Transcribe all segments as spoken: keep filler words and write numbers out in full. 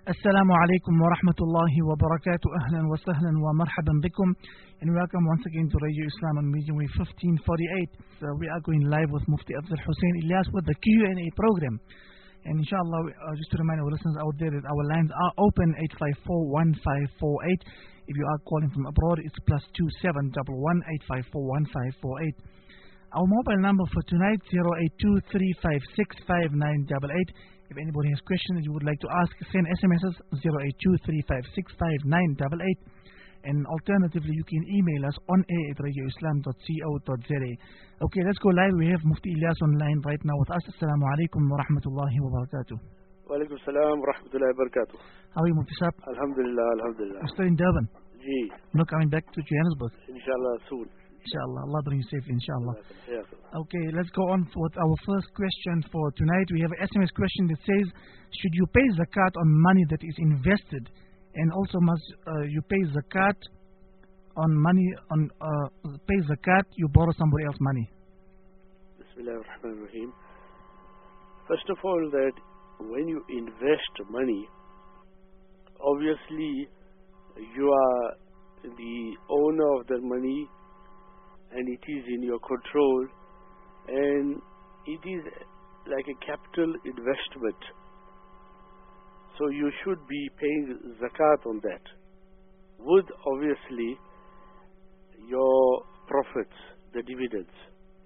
Assalamu alaikum wa rahmatullahi wa barakatuh. Ahlan wa sahlan wa marhaban bikum. And welcome once again to Radio Islam on Medium Wave fifteen forty-eight. So we are going live with Mufti Afzal Hussein Ilyas with the Q and A program. And inshallah, uh, just to remind our listeners out there that our lines are open eight five four, one five four eight. If you are calling from abroad, it's plus two seven one one, eight five four, one five four eight. Our mobile number for tonight, zero eight two, three five six, five nine eight eight. If anybody has questions that you would like to ask, send S M Ss zero eight two, three five six, five nine eight eight. And alternatively, you can email us on air at radio islam dot co dot z a. Okay, let's go live. We have Mufti Ilyas online right now with us. Assalamu alaikum wa rahmatullahi wa barakatuh. Wa alaikum salam wa rahmatullahi wa barakatuh. How are you, Mufti Saab? Alhamdulillah, alhamdulillah. I'm still in Durban. Gee. Not coming back to Johannesburg. Inshallah, soon. Inshallah, Allah bring you safe, inshallah. Yes. Okay, let's go on with our first question for tonight. We have an S M S question that says, should you pay zakat on money that is invested? And also must uh, you pay zakat on money, on uh, pay zakat, you borrow somebody else's money? Bismillah ar-Rahman ar-Rahim. First of all, that when you invest money, obviously you are the owner of the money, and it is in your control, and it is like a capital investment. So you should be paying zakat on that, with obviously your profits, the dividends.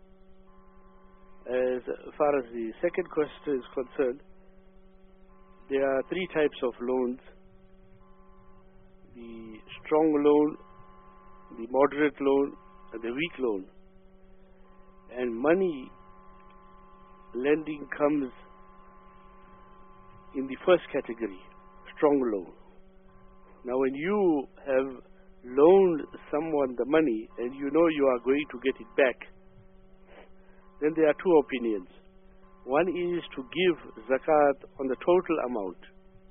As far as the second question is concerned, there are three types of loans: the strong loan, the moderate loan, and the weak loan. And money lending comes in the first category, strong loan. Now when you have loaned someone the money and you know you are going to get it back, then there are two opinions. One is to give zakat on the total amount.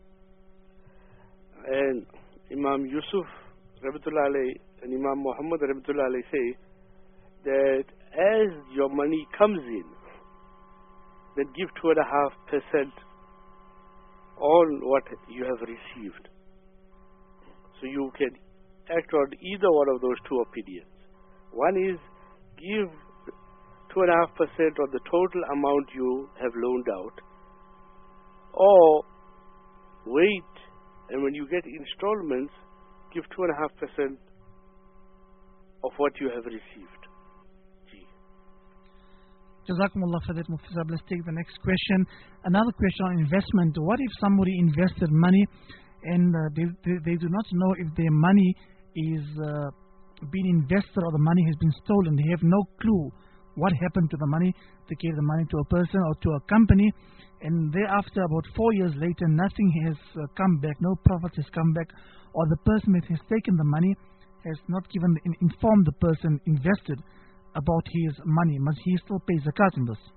And Imam Yusuf Rahmatullah alayhi and Imam Muhammad Rahmatullah alayhi say that as your money comes in, then give two and a half percent on what you have received. So you can act on either one of those two opinions. One is give two and a half percent on the total amount you have loaned out, or wait, and when you get installments, give two and a half percent of what you have received. Gee. Jazakumullah for that, Mufti Saab. Let's take the next question. Another question on investment. What if somebody invested money and uh, they, they, they do not know if their money is uh, being invested or the money has been stolen? They have no clue what happened to the money. They gave the money to a person or to a company, and thereafter, about four years later, nothing has uh, come back, no profit has come back, or the person that has taken the money has not given, informed the person invested about his money. Must he still pay zakat in this?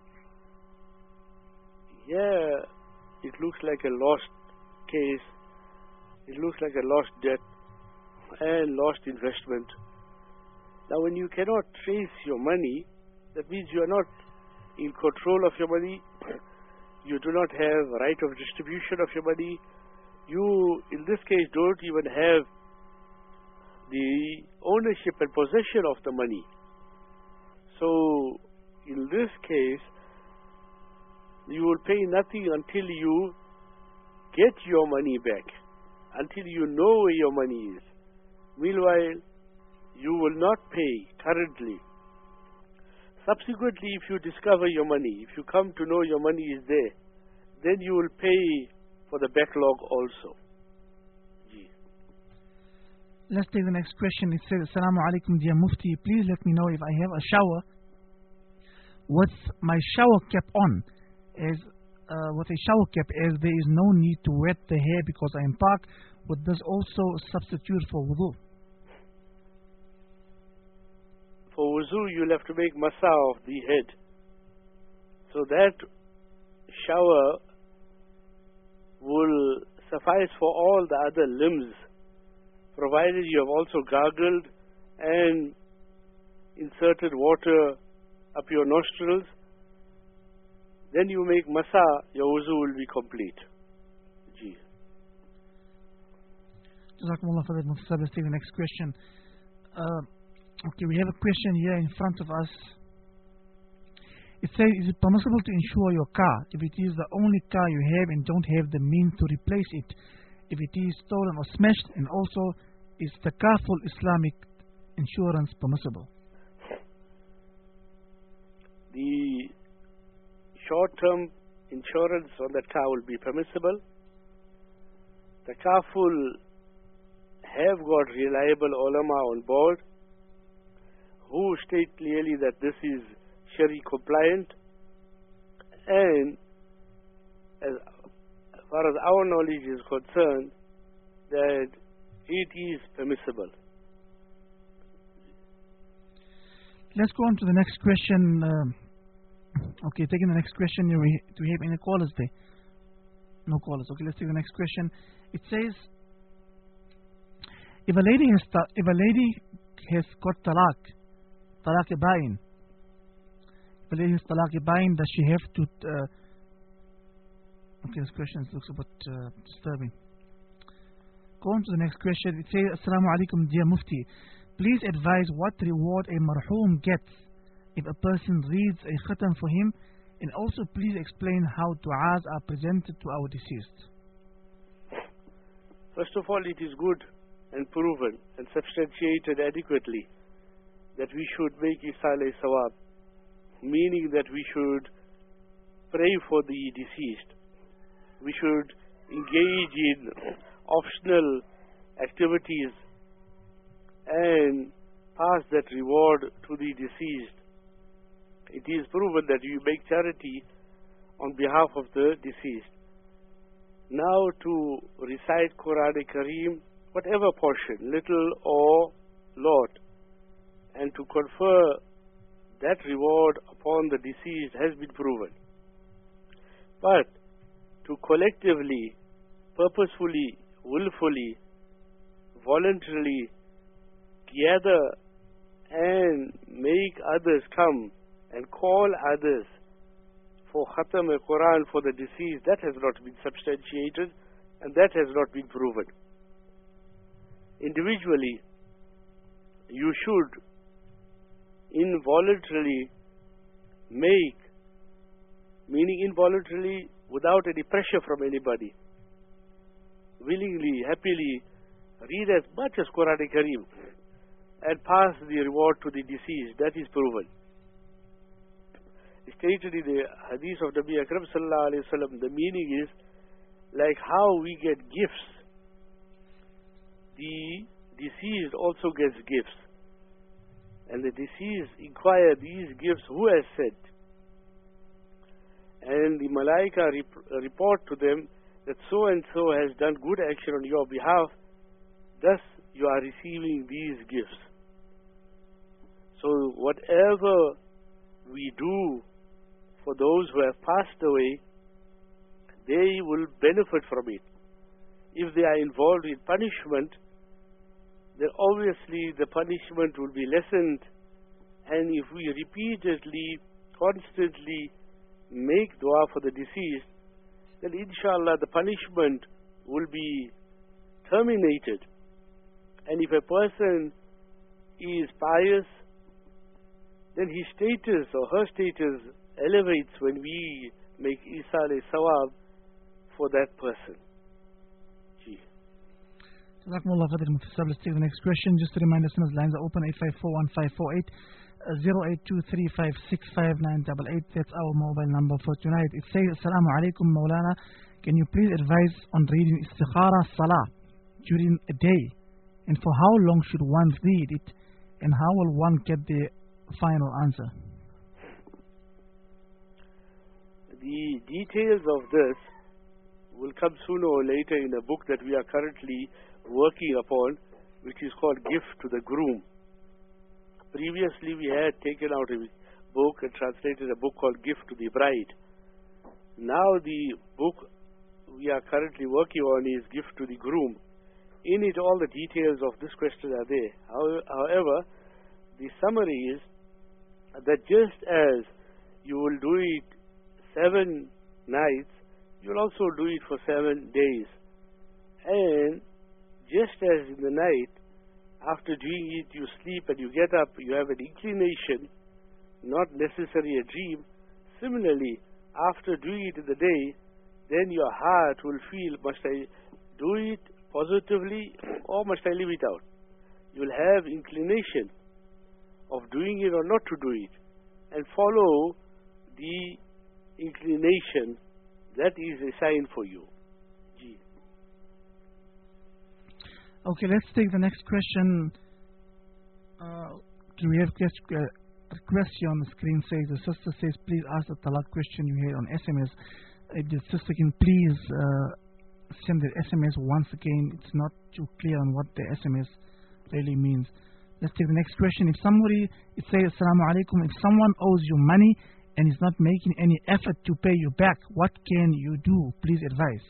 Yeah, it looks like a lost case. It looks like a lost debt and lost investment. Now, when you cannot trace your money, that means you are not in control of your money. You do not have right of distribution of your money. You, in this case, don't even have the ownership and possession of the money. So, in this case, you will pay nothing until you get your money back, until you know where your money is. Meanwhile, you will not pay currently. Subsequently, if you discover your money, if you come to know your money is there, then you will pay for the backlog also. Gee. Let's take the next question. It says, Assalamu alaikum, dear Mufti. Please let me know if I have a shower with my shower cap on, as uh, with a shower cap, as there is no need to wet the hair because I am parked. Would this also substitute for wudu? For wuzu, you'll have to make masa of the head. So that shower will suffice for all the other limbs, provided you have also gargled and inserted water up your nostrils. Then you make masa, your wuzu will be complete. Gee. Jazakumullah for that, Mufti Sahib. Let's take the next question. Uh, okay, we have a question here in front of us. It says, is it permissible to insure your car if it is the only car you have and don't have the means to replace it? If it is stolen or smashed, and also, is the car full Islamic insurance permissible? The short-term insurance on that car will be permissible. The carful have got reliable ulama on board who state clearly that this is Shari compliant, and as far as our knowledge is concerned, that it is permissible. Let's go on to the next question. Um, okay, taking the next question, do we, do we have any callers there? No callers. Okay, let's take the next question. It says, if a lady has ta- if a lady has got talaq, talaq bain, if a lady has talaq bain, does she have to? Uh, okay, this question looks a bit uh, disturbing. Go on to the next question. It says, Assalamu alaikum, dear Mufti. Please advise what reward a marhum gets if a person reads a khatam for him, and also please explain how du'as are presented to our deceased. First of all, it is good and proven and substantiated adequately that we should make Isal Sawab, meaning that we should pray for the deceased. We should engage in optional activities and pass that reward to the deceased. It is proven that you make charity on behalf of the deceased. Now to recite Quran Kareem, whatever portion, little or lot, and to confer that reward upon the deceased has been proven. But to collectively, purposefully, willfully, voluntarily gather and make others come and call others for Khatam al-Quran for the deceased, that has not been substantiated and that has not been proven. Individually, you should involuntarily make, meaning involuntarily without any pressure from anybody, willingly, happily read as much as Quran Kareem and pass the reward to the deceased. That is proven. Stated in the hadith of Nabi Akram sallallahu alayhi wa sallam, the meaning is like how we get gifts, the deceased also gets gifts, and the deceased inquire these gifts who has sent, and the malaika rep- report to them that so and so has done good action on your behalf, thus you are receiving these gifts. So whatever we do for those who have passed away, they will benefit from it. If they are involved in punishment, then obviously the punishment will be lessened, and if we repeatedly, constantly make dua for the deceased, then inshallah the punishment will be terminated. And if a person is pious, then his status or her status elevates when we make Isal Sawab for that person. Gee. Jazakumullah Khadir Mufti Sahib. Let's take the next question. Just a reminder, listeners, lines are open eight five four one five four eight, zero eight two three five six five nine eight eight. That's our mobile number for tonight. It says, Assalamu alaikum Maulana. Can you please advise on reading Istikhara Salah during a day? And for how long should one read it? And how will one get the final answer? The details of this will come sooner or later in a book that we are currently working upon, which is called Gift to the Groom. Previously we had taken out a book and translated a book called Gift to the Bride. Now the book we are currently working on is Gift to the Groom. In it all the details of this question are there. However, the summary is that just as you will do it seven nights, you will also do it for seven days. And just as in the night, after doing it, you sleep and you get up, you have an inclination, not necessarily a dream. Similarly, after doing it in the day, then your heart will feel, must I do it positively or must I leave it out? You will have inclination of doing it or not to do it, and follow the inclination. That is a sign for you. Ji. Okay, let's take the next question. Uh, we have a request here on the screen. Says the sister says, please ask the talaq question you had on S M S. If the sister can please uh, send the S M S once again. It's not too clear on what the S M S really means. Let's take the next question. If somebody, it says, Assalamu alaikum, if someone owes you money and is not making any effort to pay you back, what can you do? Please advise.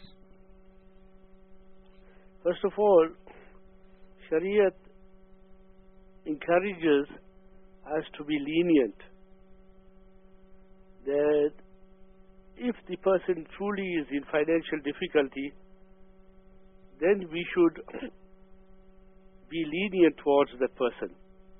First of all, Shariat encourages us to be lenient. That if the person truly is in financial difficulty, then we should be lenient towards that person.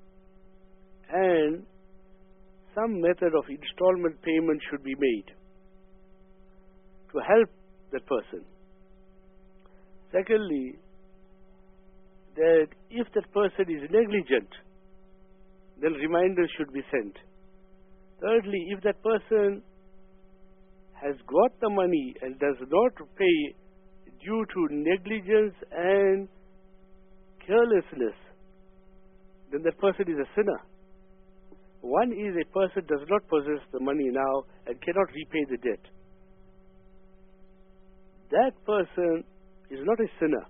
And some method of installment payment should be made to help that person. Secondly, that if that person is negligent, then reminders should be sent. Thirdly, if that person has got the money and does not pay due to negligence and carelessness, then that person is a sinner. One is a person does not possess the money now and cannot repay the debt. That person is not a sinner.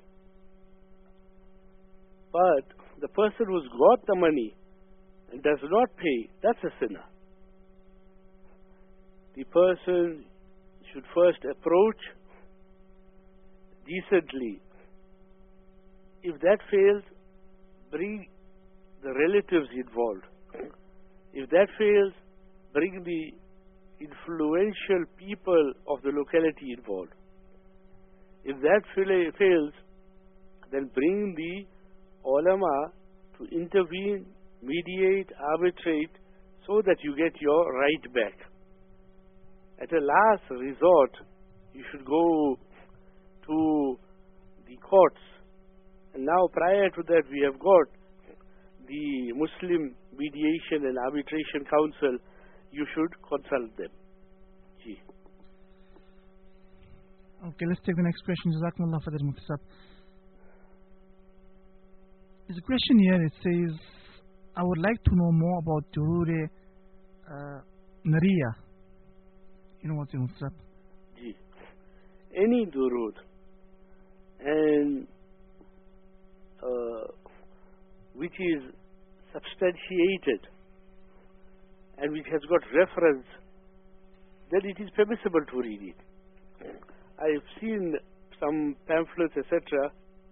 But the person who's got the money and does not pay, that's a sinner. The person should first approach decently. If that fails, bring the relatives involved. If that fails, bring the influential people of the locality involved. If that fails, then bring the ulama to intervene, mediate, arbitrate, so that you get your right back. At a last resort, you should go to the courts. And now prior to that, we have got the Muslim Mediation and Arbitration Council. You should consult them. Ji. Okay, let's take the next question. Jazakumullah Fadil Muftisab. There's a question here. It says, I would like to know more about Durood uh, Nariya. You know what's in Muftisab? Ji. Any Durood and uh, which is substantiated and which has got reference, then it is permissible to read it. I have seen some pamphlets, et cetera,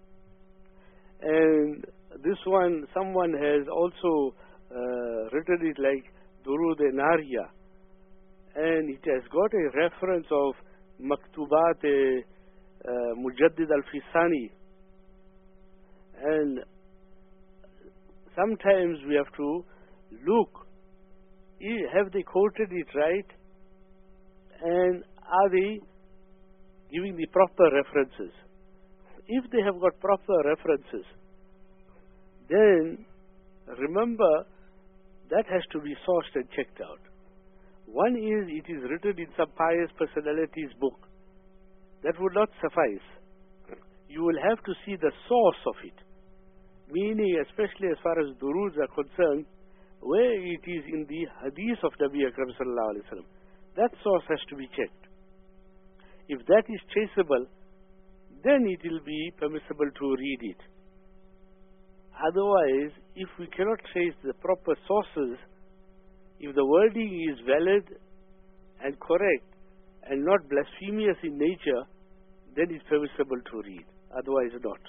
and this one, someone has also uh, written it like Durood Nariya, and it has got a reference of Maktubat uh, Mujaddid Al-Fisani, and sometimes we have to look, have they quoted it right, and are they giving the proper references? If they have got proper references, then remember that has to be sourced and checked out. One is it is written in some pious personality's book. That would not suffice. You will have to see the source of it. Meaning, especially as far as duroods are concerned, where it is in the hadith of Nabi Akram sallallahu alaihi wasallam. That source has to be checked. If that is traceable, then it will be permissible to read it. Otherwise, if we cannot trace the proper sources, if the wording is valid and correct and not blasphemous in nature, then it's permissible to read. Otherwise not.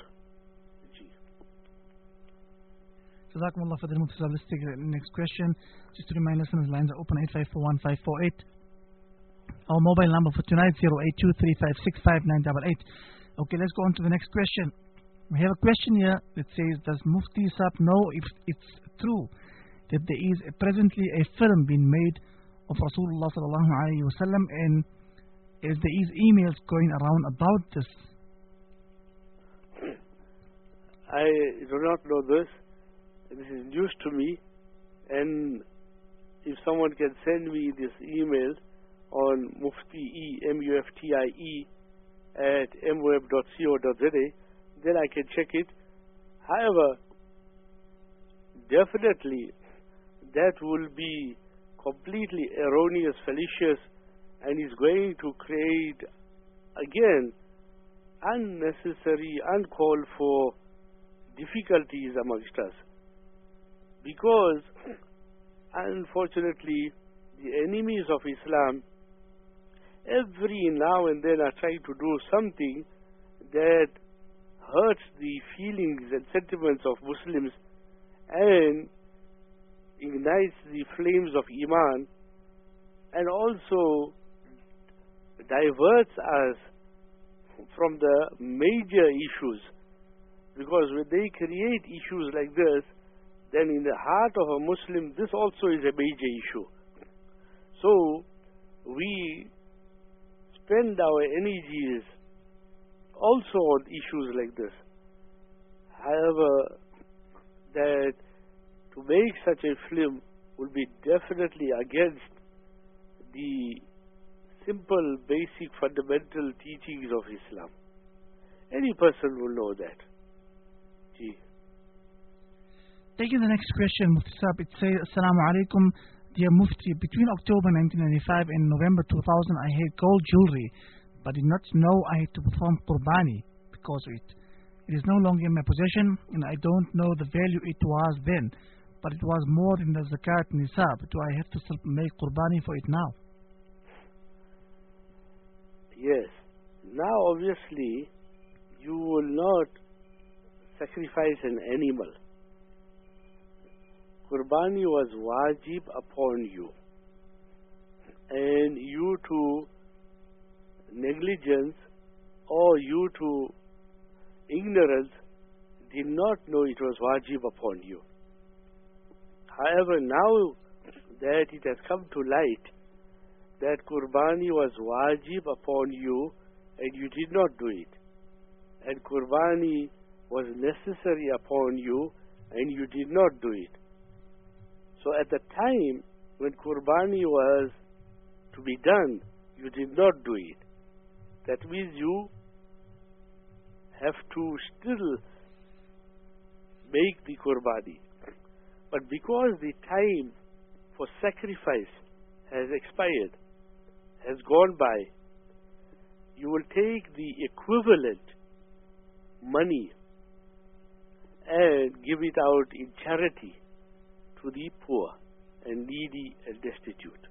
Jazakumullah Fadil Muftisab. Let's take the next question. Just to remind listeners, lines are open eight five four one five four eight. Our mobile number for tonight zero eight two three five six five nine eight eight. Okay, let's go on to the next question. We have a question here that says, does Mufti Saab know if it's true that there is a presently a film being made of Rasulullah sallallahu alaihi wasallam, and as there is emails going around about this? I do not know this. This is news to me, and if someone can send me this email on mufti, M U F T I E, at m web dot co dot z a, then I can check it. However, definitely that will be completely erroneous, fallacious, and is going to create, again, unnecessary, uncalled for difficulties amongst us. Because, unfortunately, the enemies of Islam every now and then are trying to do something that hurts the feelings and sentiments of Muslims and ignites the flames of Iman, and also diverts us from the major issues. Because when they create issues like this, then in the heart of a Muslim, this also is a major issue. So, we spend our energies also on issues like this. However, that to make such a film will be definitely against the simple, basic, fundamental teachings of Islam. Any person will know that. Gee. Taking the next question, Mufti Saab, it says, Assalamu alaikum, dear Mufti, between October nineteen ninety-five and November two thousand, I had gold jewelry, but did not know I had to perform Qurbani because of it. It is no longer in my possession, and I don't know the value it was then, but it was more than the zakat nisab. Do I have to still make Qurbani for it now? Yes. Now, obviously, you will not sacrifice an animal. Qurbani was wajib upon you, and you to negligence or you to ignorance did not know it was wajib upon you. However, now that it has come to light that Qurbani was wajib upon you and you did not do it, and Qurbani was necessary upon you and you did not do it. So at the time when Qurbani was to be done, you did not do it. That means you have to still make the Qurbani. But because the time for sacrifice has expired, has gone by, you will take the equivalent money and give it out in charity to the poor and needy and destitute.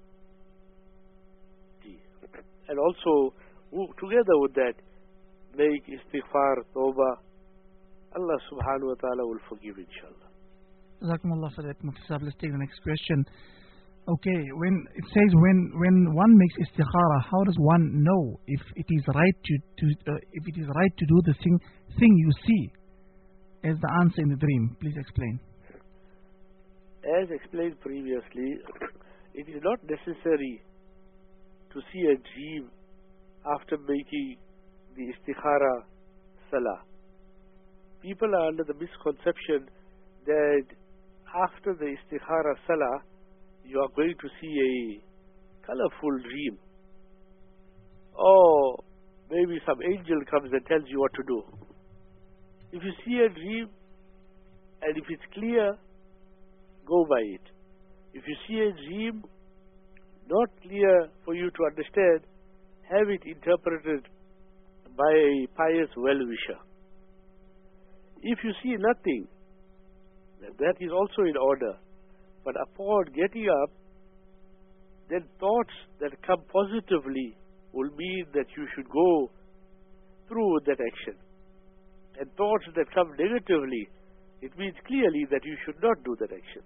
And also, together with that, make istighfar, tawbah. Allah subhanahu wa ta'ala will forgive, inshallah. Jazakumullah for that, Mufti Saab. Let's take the next question. Okay, when it says when when one makes istikhara, how does one know if it is right to, to uh, if it is right to do the thing thing you see as the answer in the dream? Please explain. As explained previously, it is not necessary to see a dream after making the istikhara salah. People are under the misconception that after the istikhara salah, you are going to see a colorful dream. Or maybe some angel comes and tells you what to do. If you see a dream, and if it's clear, go by it. If you see a dream not clear for you to understand, have it interpreted by a pious well-wisher. If you see nothing, that is also in order. But upon getting up, then thoughts that come positively will mean that you should go through with that action. And thoughts that come negatively, it means clearly that you should not do that action.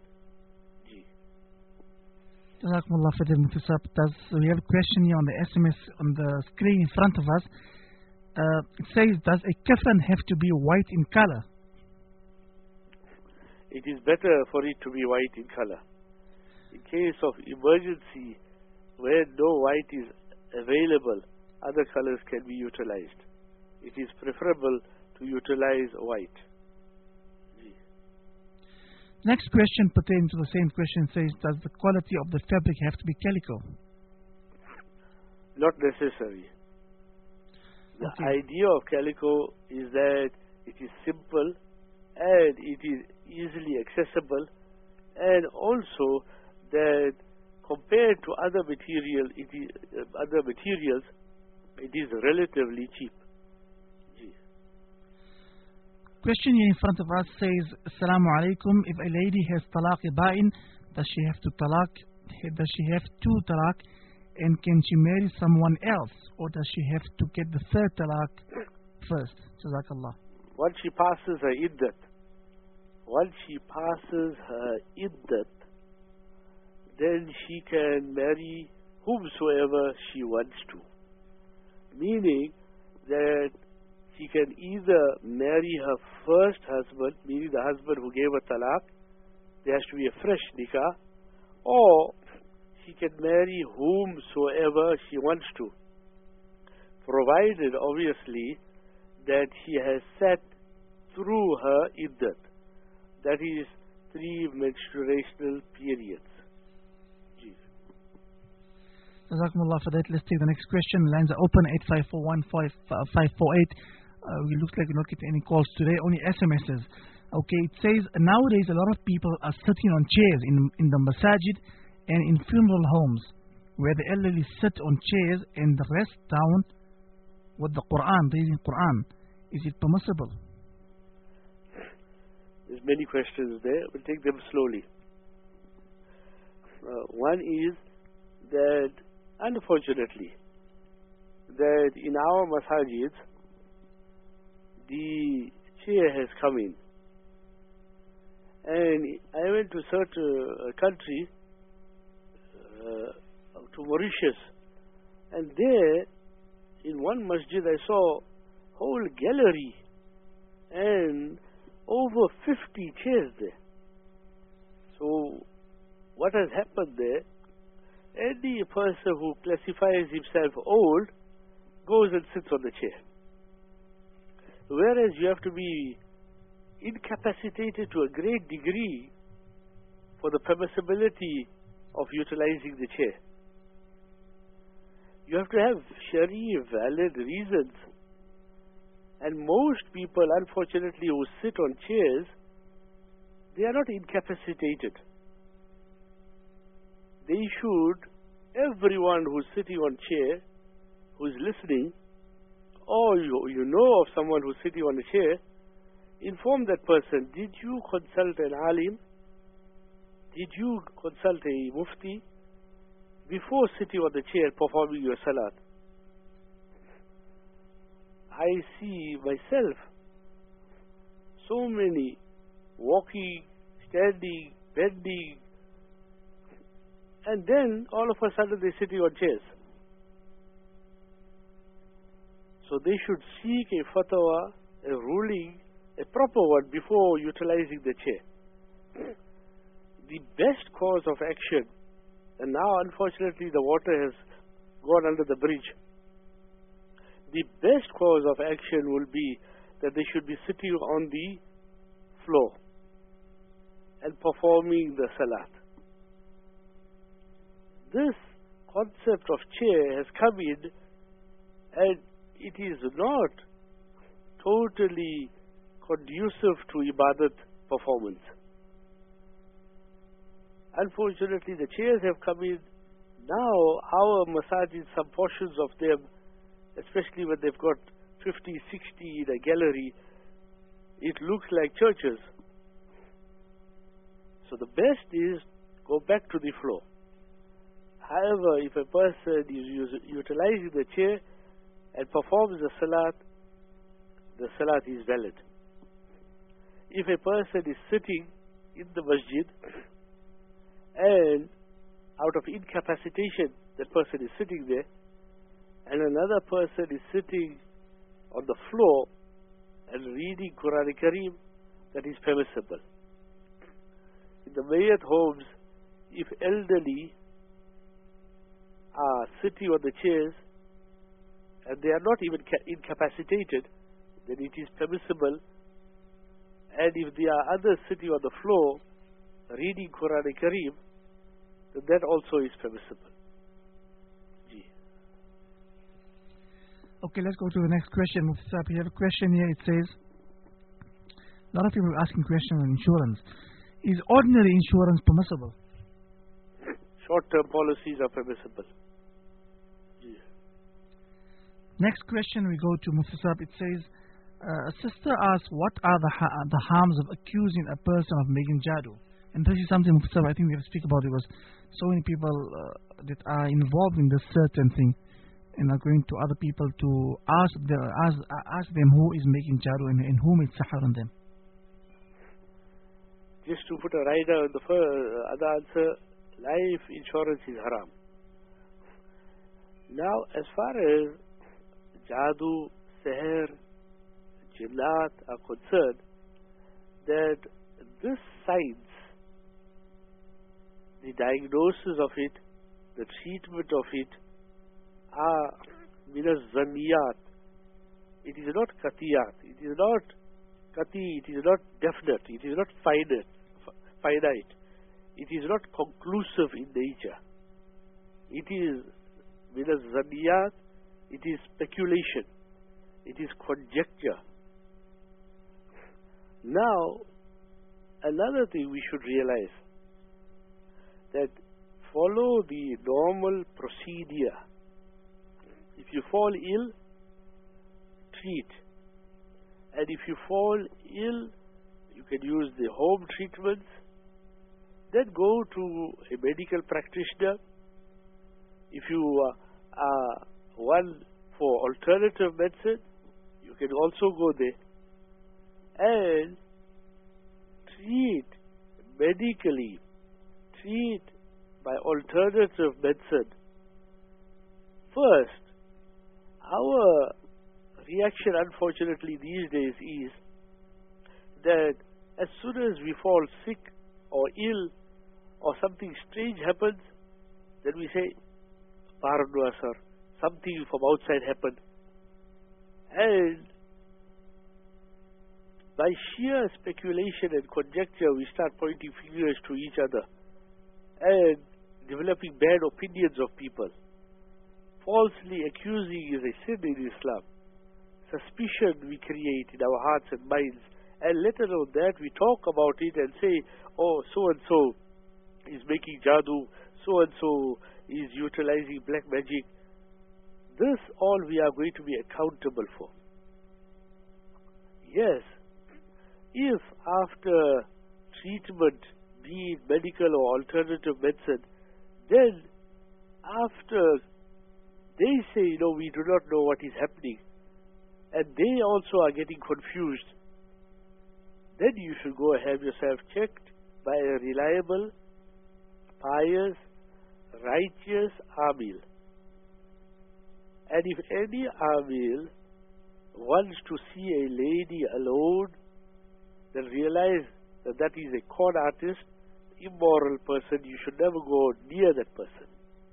Jazakumullah for the Mufti Saab. We have a question here on the S M S on the screen in front of us. uh, it says, does a kafan have to be white in color? It is better for it to be white in color. In case of emergency, where no white is available, other colors can be utilized. It is preferable to utilize white. Next question pertaining to the same question says, does the quality of the fabric have to be calico? Not necessary. The Okay. idea of calico is that it is simple and it is easily accessible, and also that compared to other material, it is, uh, other materials, it is relatively cheap. Question here in front of us says, Assalamu alaikum, if a lady has talaq ba'in, does she have to talaq, does she have two talaq, and can she marry someone else, or does she have to get the third talaq first? Jazakallah. Once she passes her iddat, once she passes her iddat, then she can marry whomsoever she wants to. Meaning that she can either marry her first husband, meaning the husband who gave her talaq, there has to be a fresh nikah, or she can marry whomsoever she wants to, provided obviously that she has sat through her iddat, that is three menstruational periods. Jazakumullah for that. Let's take the next question. Lines are open, eight five four one five five four eight. Uh, it looks like we're not getting any calls today, only S M Ses. Okay, it says, nowadays a lot of people are sitting on chairs in, in the masajid and in funeral homes, where the elderly sit on chairs and rest down with the Quran, reading Quran. Is it permissible? There's many questions there. We'll take them slowly. Uh, one is that, unfortunately, that in our masajids, the chair has come in. And I went to search a, a country, uh, to Mauritius, and there, in one masjid, I saw whole gallery and over fifty chairs there. So, what has happened there? Any person who classifies himself old goes and sits on the chair. Whereas you have to be incapacitated to a great degree for the permissibility of utilizing the chair. You have to have Sharia valid reasons. And most people, unfortunately, who sit on chairs, they are not incapacitated. They should, everyone who's sitting on chair, who's listening, or you, you know of someone who's sitting on a chair, inform that person, did you consult an alim? Did you consult a mufti before sitting on the chair performing your salat? I see myself so many walking, standing, bending, and then all of a sudden they're sitting on chairs. So they should seek a fatwa, a ruling, a proper one before utilizing the chair. The best course of action, and now unfortunately the water has gone under the bridge, the best course of action will be that they should be sitting on the floor and performing the salat. This concept of chair has come in, and it is not totally conducive to ibadat performance. Unfortunately, the chairs have come in. Now, our masajid, some portions of them, especially when they've got fifty, sixty in a gallery, it looks like churches. So the best is go back to the floor. However, if a person is utilizing the chair and performs the salat, the salat is valid. If a person is sitting in the masjid and out of incapacitation, that person is sitting there, and another person is sitting on the floor and reading Quran Kareem, that is permissible. In the Mayyat homes, if elderly are sitting on the chairs and they are not even incapacitated, then it is permissible. And if there are others sitting on the floor reading Quran Kareem, then that also is permissible. Ji. Okay, let's go to the next question. Mufti Sahib, we have a question here. It says, a lot of people are asking questions on insurance. Is ordinary insurance permissible? Short-term policies are permissible. Ji. Next question we go to Mufti Sahib. It says, uh, a sister asks, what are the ha the harms of accusing a person of making jadoo? And this is something, Mufti Sahib, I think we have to speak about. It was so many people uh, that are involved in this certain thing and are going to other people to ask, the, ask, ask them who is making jadoo and, and whom it's sahar on them. Just to put a rider on the first, uh, other answer, life insurance is haram. Now, as far as jadoo, seher, jinnat are concerned, that this science, the diagnosis of it, the treatment of it, are minas zaniyat. It is not qatiyat. It is not qati. It is not definite. It is not finite. Finite. It is not conclusive in nature. It is minas zaniyat. It is speculation. It is conjecture. Now, another thing we should realize, that follow the normal procedure. If you fall ill, treat. And if you fall ill, you can use the home treatments. Then go to a medical practitioner. If you uh, are one for alternative medicine, you can also go there and treat medically, treat by alternative medicine. First, our reaction, unfortunately, these days is that as soon as we fall sick or ill or something strange happens, then we say, Paranwa sir, something from outside happened. And by sheer speculation and conjecture, we start pointing fingers to each other and developing bad opinions of people. Falsely accusing is a sin in Islam. Suspicion we create in our hearts and minds, and let alone that we talk about it and say, oh, so-and-so is making jadoo, so-and-so is utilizing black magic. This all we are going to be accountable for. Yes, if after treatment, be it medical or alternative medicine, then after they say, you know, we do not know what is happening, and they also are getting confused, then you should go and have yourself checked by a reliable, pious, righteous amil. And if any amil wants to see a lady alone, then realize that that is a con artist, immoral person. You should never go near that person.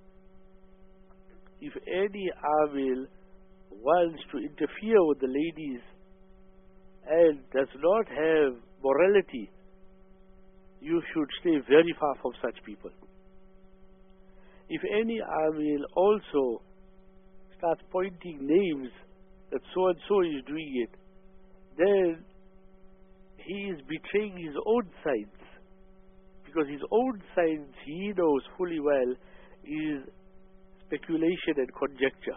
If any amil wants to interfere with the ladies and does not have morality, you should stay very far from such people. If any amil also starts pointing names that so-and-so is doing it, then he is betraying his own science, because his own science, he knows fully well, is speculation and conjecture.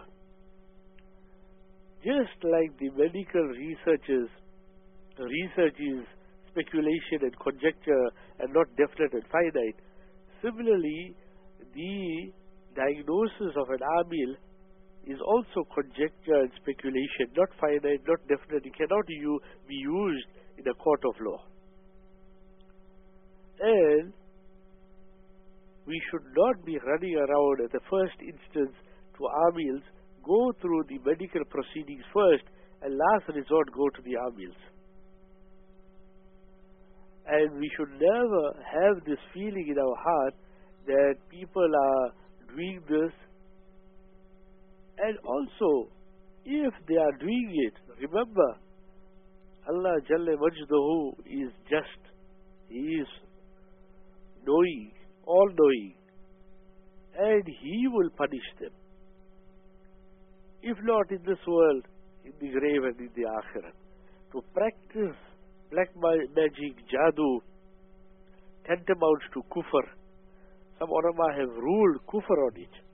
Just like the medical researchers, the research is speculation and conjecture and not definite and finite. Similarly, the diagnosis of an amil is also conjecture and speculation, not finite, not definite. It cannot u be used in a court of law. And we should not be running around at the first instance to amils. Go through the medical proceedings first and last resort go to the amils. And we should never have this feeling in our heart that people are doing this. And also, if they are doing it, remember, Allah Jalla Majdahu is just. He is knowing, all-knowing, and He will punish them. If not in this world, in the grave and in the Akhirat. To practice black magic, jadoo, tantamount to kufr. Some ulama have ruled kufr on it.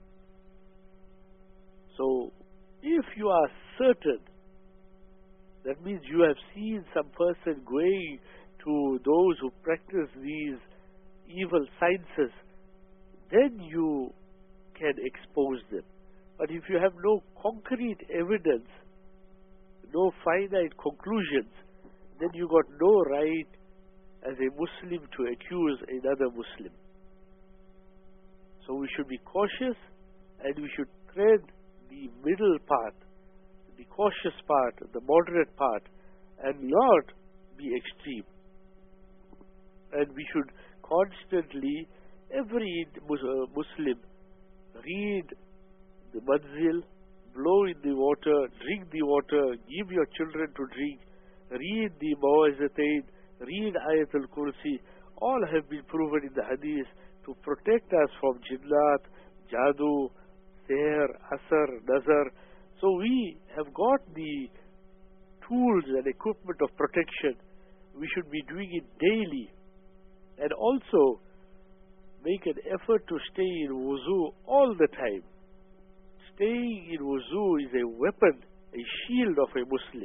So, if you are certain, that means you have seen some person going to those who practice these evil sciences, then you can expose them. But if you have no concrete evidence, no finite conclusions, then you got no right as a Muslim to accuse another Muslim. So we should be cautious, and we should tread the middle path, the cautious part, the moderate part, and not be extreme. And we should constantly, every Muslim, read the manzil, blow in the water, drink the water, give your children to drink, read the Mawaizatain, read Ayatul Kursi. All have been proven in the hadith to protect us from jinnat, jadoo, seher, asar, nazar. So we have got the tools and equipment of protection. We should be doing it daily. And also make an effort to stay in wuzu all the time. Staying in wuzu is a weapon, a shield of a Muslim.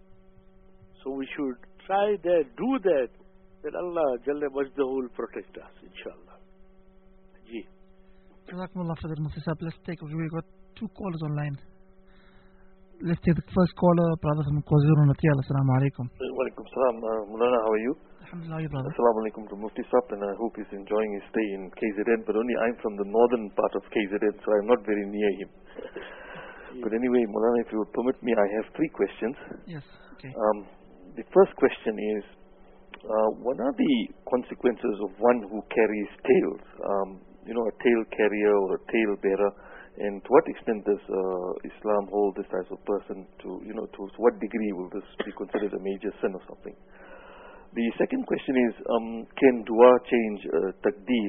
So we should try that, do that, then Allah Jalla Majdahu will protect us, inshallah. Ji. Jazakumullah for that, Mufti Sahib. Let's take, we've got two callers online. Let's take the first caller, brother from Kwazulu Natal. Assalamu alaikum. Wa alaikum salam. Uh, Mulana, how are you? Alhamdulillah, you brother. Assalamu alaikum to Mufti Sahib, and I hope he's enjoying his stay in K Z N, but only I'm from the northern part of K Z N, so I'm not very near him. But anyway, Mulana, if you would permit me, I have three questions. Yes, okay. Um, the first question is, uh, what are the consequences of one who carries tails? Um, you know, a tail carrier or a tail bearer, and to what extent does uh, Islam hold this type of person to, you know, to what degree will this be considered a major sin or something? The second question is, um, can dua change uh, takdeer?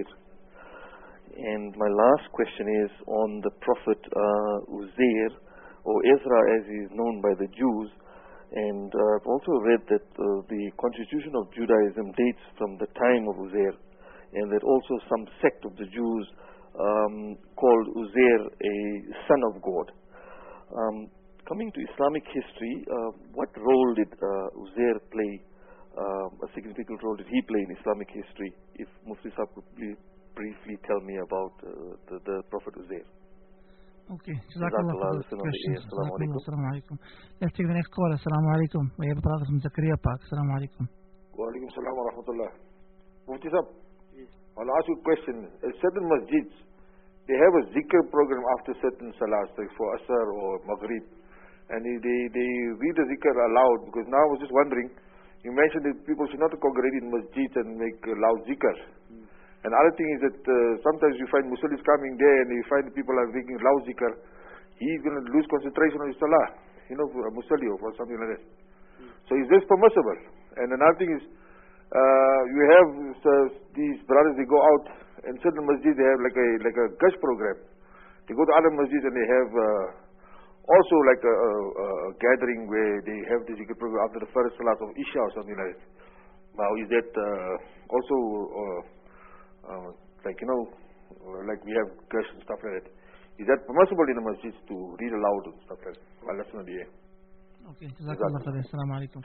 And my last question is on the Prophet uh, Uzair, or Ezra as he is known by the Jews. And uh, I've also read that uh, the constitution of Judaism dates from the time of Uzair, and that also some sect of the Jews um, called Uzair a son of God. Um, coming to Islamic history, uh, what role did uh, Uzair play? Uh, a significant role did he play in Islamic history? If Mufti Sahib could please briefly tell me about uh, the, the Prophet Uzair. Okay, Jazakallah for the questions. Assalamu alaikum. Let's take the next caller. Assalamu alaikum. We have a brother from Zakaria Park. Assalamu alaikum. Wa alaikum salam wa rahmatullah. Mufti Sahib, I'll ask you a question. At certain masjids, they have a zikr program after certain salahs, like for Asr or Maghrib, and they, they, they read the zikr aloud, because now I was just wondering, you mentioned that people should not congregate in masjids and make uh, loud zikr. Mm. And the other thing is that uh, sometimes you find Muslims coming there and you find people are making loud zikr. He's going to lose concentration on his salah, you know, for a musalli or something like that. Mm. So is this permissible? And another thing is, uh, you have uh, these brothers, they go out and certain masjids, they have like a like a gush program. They go to other masjids and they have uh, also like a, a, a gathering where they have the zikr program after the first salat of Isha or something like that. Now is that uh, also uh, uh, like, you know, like we have gush and stuff like that. Is that permissible in the masjids to read aloud and stuff like that? Well, that's not the air. Okay, Jazakallah khair. Assalamu alaikum.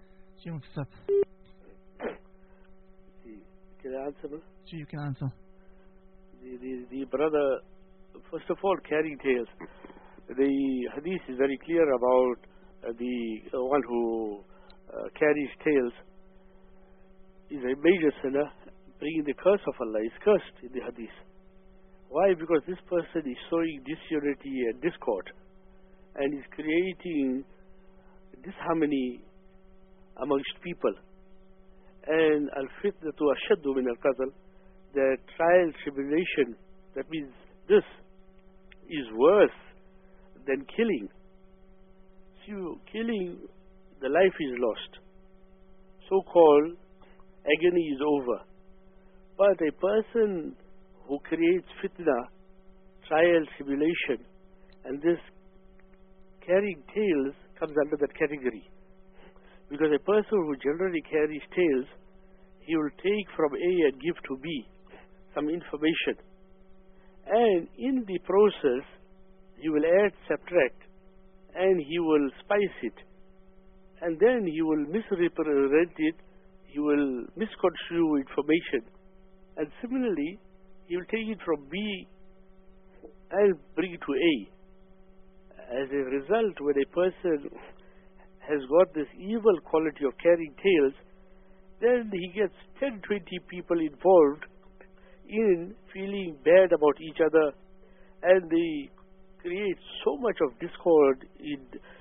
Can I answer? Sure, you can answer. The, the, the brother, first of all, carrying tails. The hadith is very clear about uh, the uh, one who uh, carries tails is a major sinner, bringing the curse of Allah. Is cursed in the hadith. Why? Because this person is sowing disunity and discord, and is creating disharmony amongst people. And al-fitnatu ashaddu min al-qatl, the trial tribulation, that means this is worse than killing. See, killing, the life is lost. So-called agony is over. But a person who creates fitna, trial, tribulation, and this carrying tales comes under that category. Because a person who generally carries tales, he will take from A and give to B some information. And in the process, he will add, subtract, and he will spice it. And then he will misrepresent it, he will misconstrue information. And similarly, he will take it from B and bring it to A. As a result, when a person has got this evil quality of carrying tales, then he gets ten, twenty people involved in feeling bad about each other, and they create so much of discord in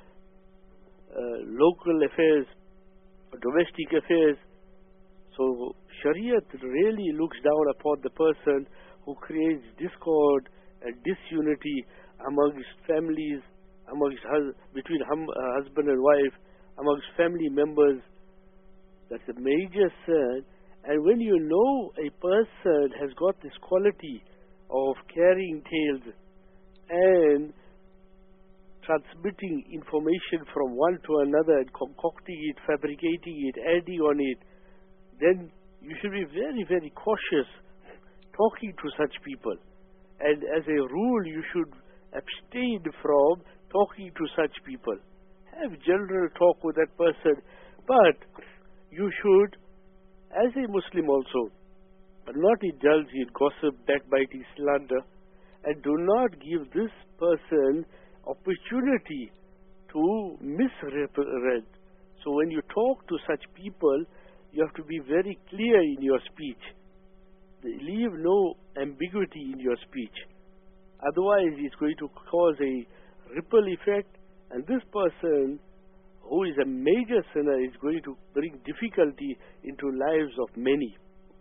uh, local affairs, domestic affairs. So Shariat really looks down upon the person who creates discord and disunity amongst families, amongst hus- between hum- uh, husband and wife, amongst family members. That's a major sin. And when you know a person has got this quality of carrying tales and transmitting information from one to another and concocting it, fabricating it, adding on it, then you should be very, very cautious talking to such people. And as a rule, you should abstain from talking to such people. Have general talk with that person, but you should, as a Muslim also, not indulge in gossip, backbiting, slander, and do not give this person opportunity to misrepresent. So when you talk to such people, you have to be very clear in your speech. Leave no ambiguity in your speech. Otherwise, it's going to cause a ripple effect, and this person who is a major sinner is going to bring difficulty into lives of many.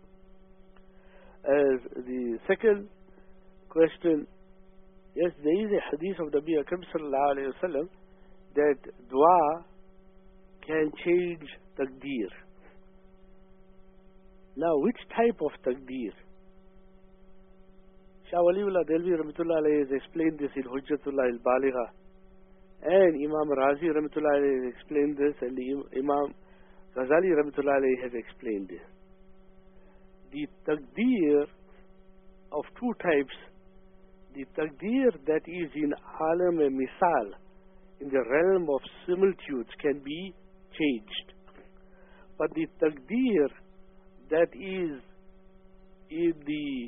As the second question, yes, there is a hadith of Nabi Akram sallallahu alayhi wa sallam that dua can change taqdeer. Now, which type of taqdeer? Shah Waliullah Delvi Rahmatullah alayhi has explained this in Hujjatullah al-Baligha, and Imam Razi Rahmatullah alayhi has explained this, and Imam Ghazali Rahmatullah alayhi has explained this. The taqdeer of two types, the taqdeer that is in alam e misal, in the realm of similitudes, can be changed. But the taqdeer that is in the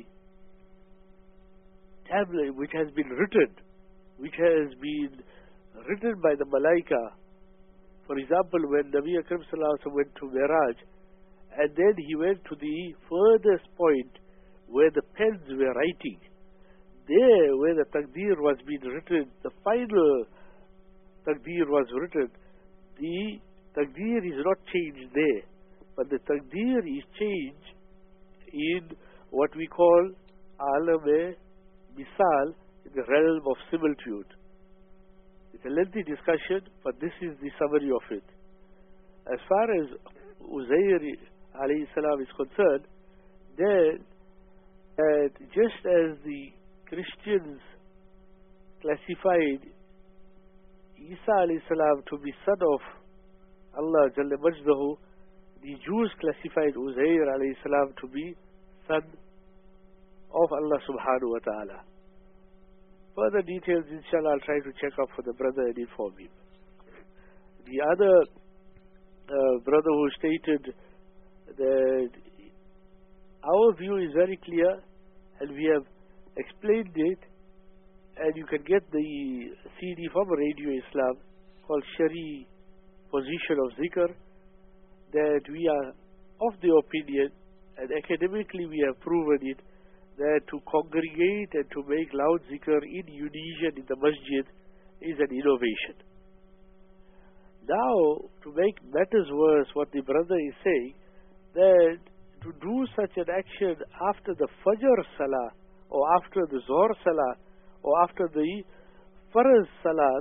tablet, which has been written, which has been written by the Malaika. For example, when Nabi Akram sallallahu alaihi wasallam went to Miraj, and then he went to the furthest point where the pens were writing, there where the taqdeer was being written, the final taqdeer was written, the taqdeer is not changed there, but the taqdeer is changed in what we call alam misal, in the realm of similitude. It's a lengthy discussion, but this is the summary of it. As far as Uzair alayhi salam is concerned, then uh, just as the Christians classified Isa alayhi salam to be son of Allah Jalla Majdahu, the Jews classified Uzair alayhi salam to be son of Allah subhanahu wa ta'ala. Further details, inshallah, I'll try to check up for the brother and inform him. The other uh, brother who stated that our view is very clear, and we have explained it, and you can get the C D from Radio Islam called Shari Position of Zikr, that we are of the opinion, and academically we have proven it, that to congregate and to make loud zikr in unison in the masjid is an innovation. Now, to make matters worse, what the brother is saying, that to do such an action after the Fajr Salah, or after the Zohar Salah, or after the Farz Salat,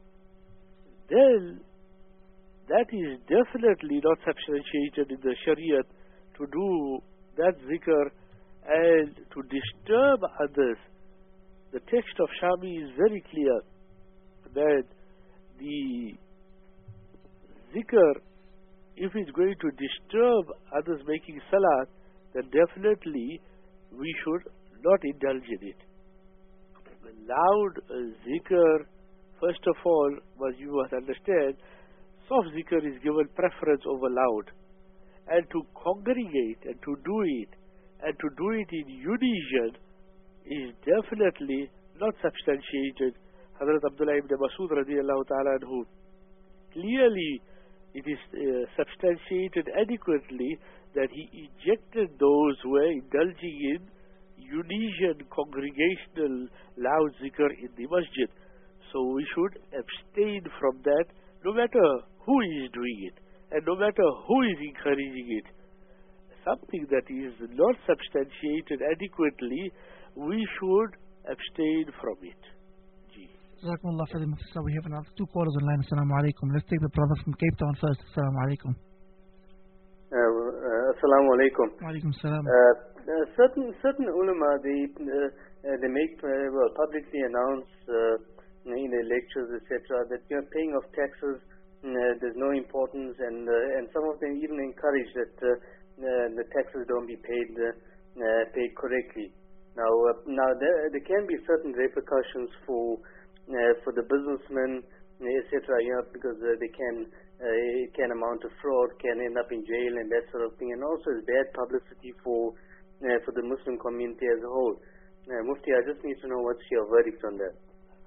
then that is definitely not substantiated in the Shariat to do that zikr and to disturb others. The text of Shami is very clear that the zikr, if it's going to disturb others making salat, then definitely we should not indulge in it. The loud uh, zikr, first of all, must you must understand, soft zikr is given preference over loud. And to congregate and to do it, and to do it in unison, is definitely not substantiated. Hazrat Abdullah ibn Masud radiallahu ta'ala anhu, clearly it is uh, substantiated adequately that he ejected those who were indulging in unison congregational loud zikr in the masjid. So we should abstain from that, no matter who is doing it and no matter who is encouraging it. Something that is not substantiated adequately, we should abstain from it. Jazakumullah for the Mufti. We have another two callers on line. Assalamu alaikum. Let's take the brother from Cape Town first. Assalamu alaikum. Uh, uh, Assalamu alaikum. Wa alaikum salam. Uh, uh, certain certain ulama, they uh, they make uh, well, publicly announce uh, in their lectures, et cetera, that you know, paying of taxes uh, there's no importance, and uh, and some of them even encourage that uh, uh, the taxes don't be paid uh, uh, paid correctly. Now uh, now there, there can be certain repercussions for uh, for the businessmen, et cetera. You know, because uh, they can uh, it can amount to fraud, can end up in jail and that sort of thing, and also it's bad publicity for uh, for the Muslim community as a whole. Uh, Mufti, I just need to know what's your verdict on that.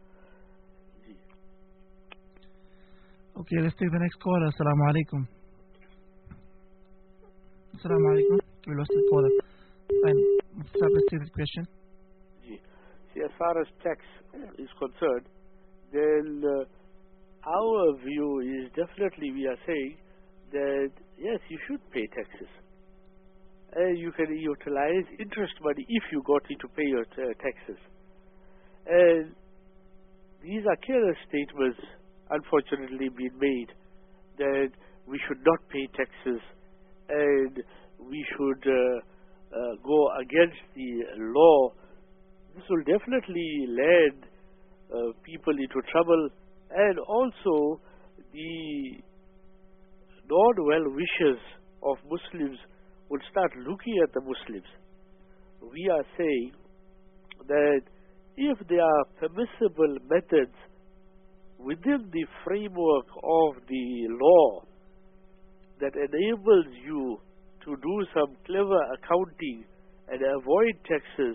Okay, let's take the next caller. Assalamu alaikum. Assalamu alaikum. We lost the caller. Fine. Let's take the question. See, as far as tax is concerned, then uh, our view is definitely, we are saying that yes, you should pay taxes. And you can utilize interest money if you got it to pay your uh, taxes. And these are clear statements, unfortunately, being made that we should not pay taxes and we should uh, uh, go against the law. This will definitely lead uh, people into trouble, and also the non-well-wishers of Muslims would start looking at the Muslims. We are saying that if there are permissible methods within the framework of the law that enables you to do some clever accounting and avoid taxes,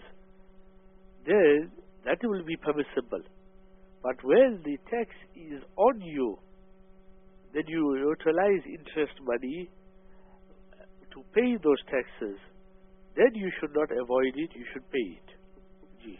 then that will be permissible. But when the tax is on you, then you utilize interest money to pay those taxes, then you should not avoid it, you should pay it. Gee.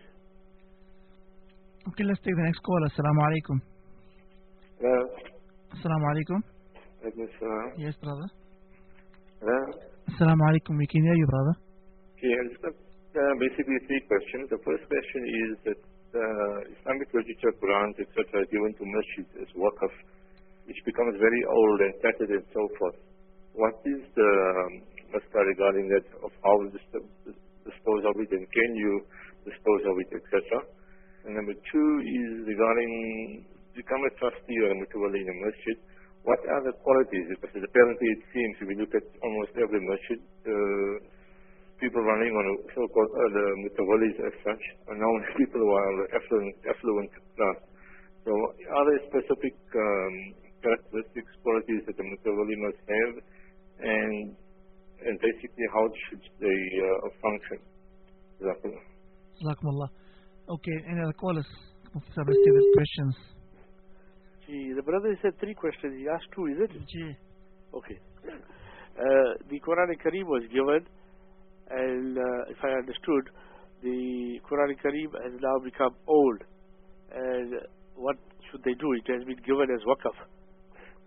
Okay, let's take the next caller. Assalamu alaikum. Hello. Assalamu alaikum. Alaikum. Yes, brother. Hello. Assalamu alaikum. We can hear you, brother. Okay, I'll just, uh, basically three questions. The first question is that uh, Islamic literature, Qurans, et cetera, given to masjids as waqf, which becomes very old and tattered and so forth. What is the um, mas'ala regarding that, of how to dispose of it, and can you dispose of it, et cetera? And number two is regarding become a trustee or a mutawalli in a masjid. What are the qualities? Because apparently it seems, if we look at almost every masjid, uh, people running on a so-called uh, the mutawallis as such are known as people who are affluent, affluent class. So are there specific um, characteristics, qualities that the mutawalli must have, and and basically how should they uh, function? Jazakumullah. Okay, any other callers? Let's take the questions. Gee, the brother said three questions. He asked two, is it? Gee. Okay. Uh, the Quran Kareem was given, and uh, if I understood, the Quran Kareem has now become old. And what should they do? It has been given as waqf.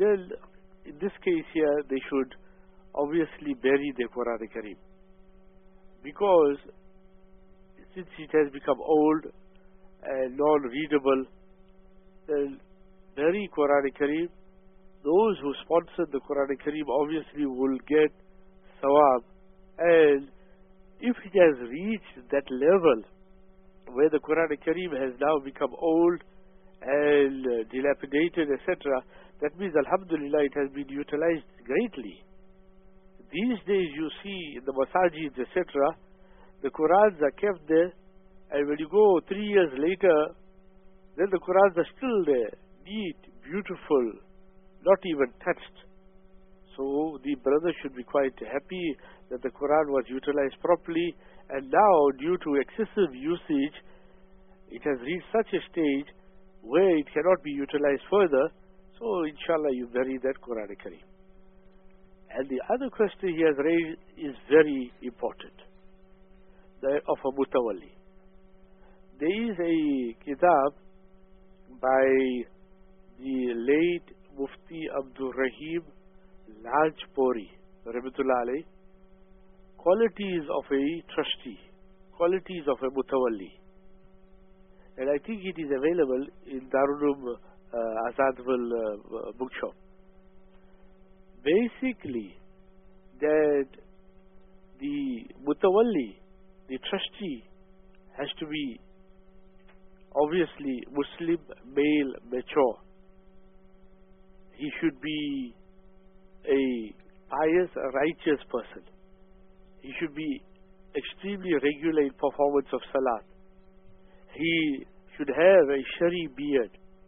then in this case here they should obviously bury the Quran Kareem, because since it has become old and non-readable, then bury Quran Kareem. Those who sponsored the Quran Kareem obviously will get sawab, and if it has reached that level where the Quran Kareem has now become old and uh, dilapidated, et cetera, that means, alhamdulillah, it has been utilized greatly. These days you see in the masajids, et cetera, the Qurans are kept there, and when you go three years later, then the Qurans are still there, neat, beautiful, not even touched. So the brother should be quite happy that the Quran was utilized properly, and now due to excessive usage, it has reached such a stage where it cannot be utilized further. So inshallah you bury that Quran Kareem. And the other question he has raised is very important, that of a mutawalli. There is a kitab by the late Mufti Abdul Rahim Lajpuri, Rahmatullah alayh, qualities of a trustee, qualities of a mutawalli. And I think it is available in Darul uh, Azadwal uh, bookshop. Basically, that the mutawalli, the trustee, has to be obviously Muslim, male, mature. He should be a pious, a righteous person. He should be extremely regular in performance of salat. He should have a shari beard,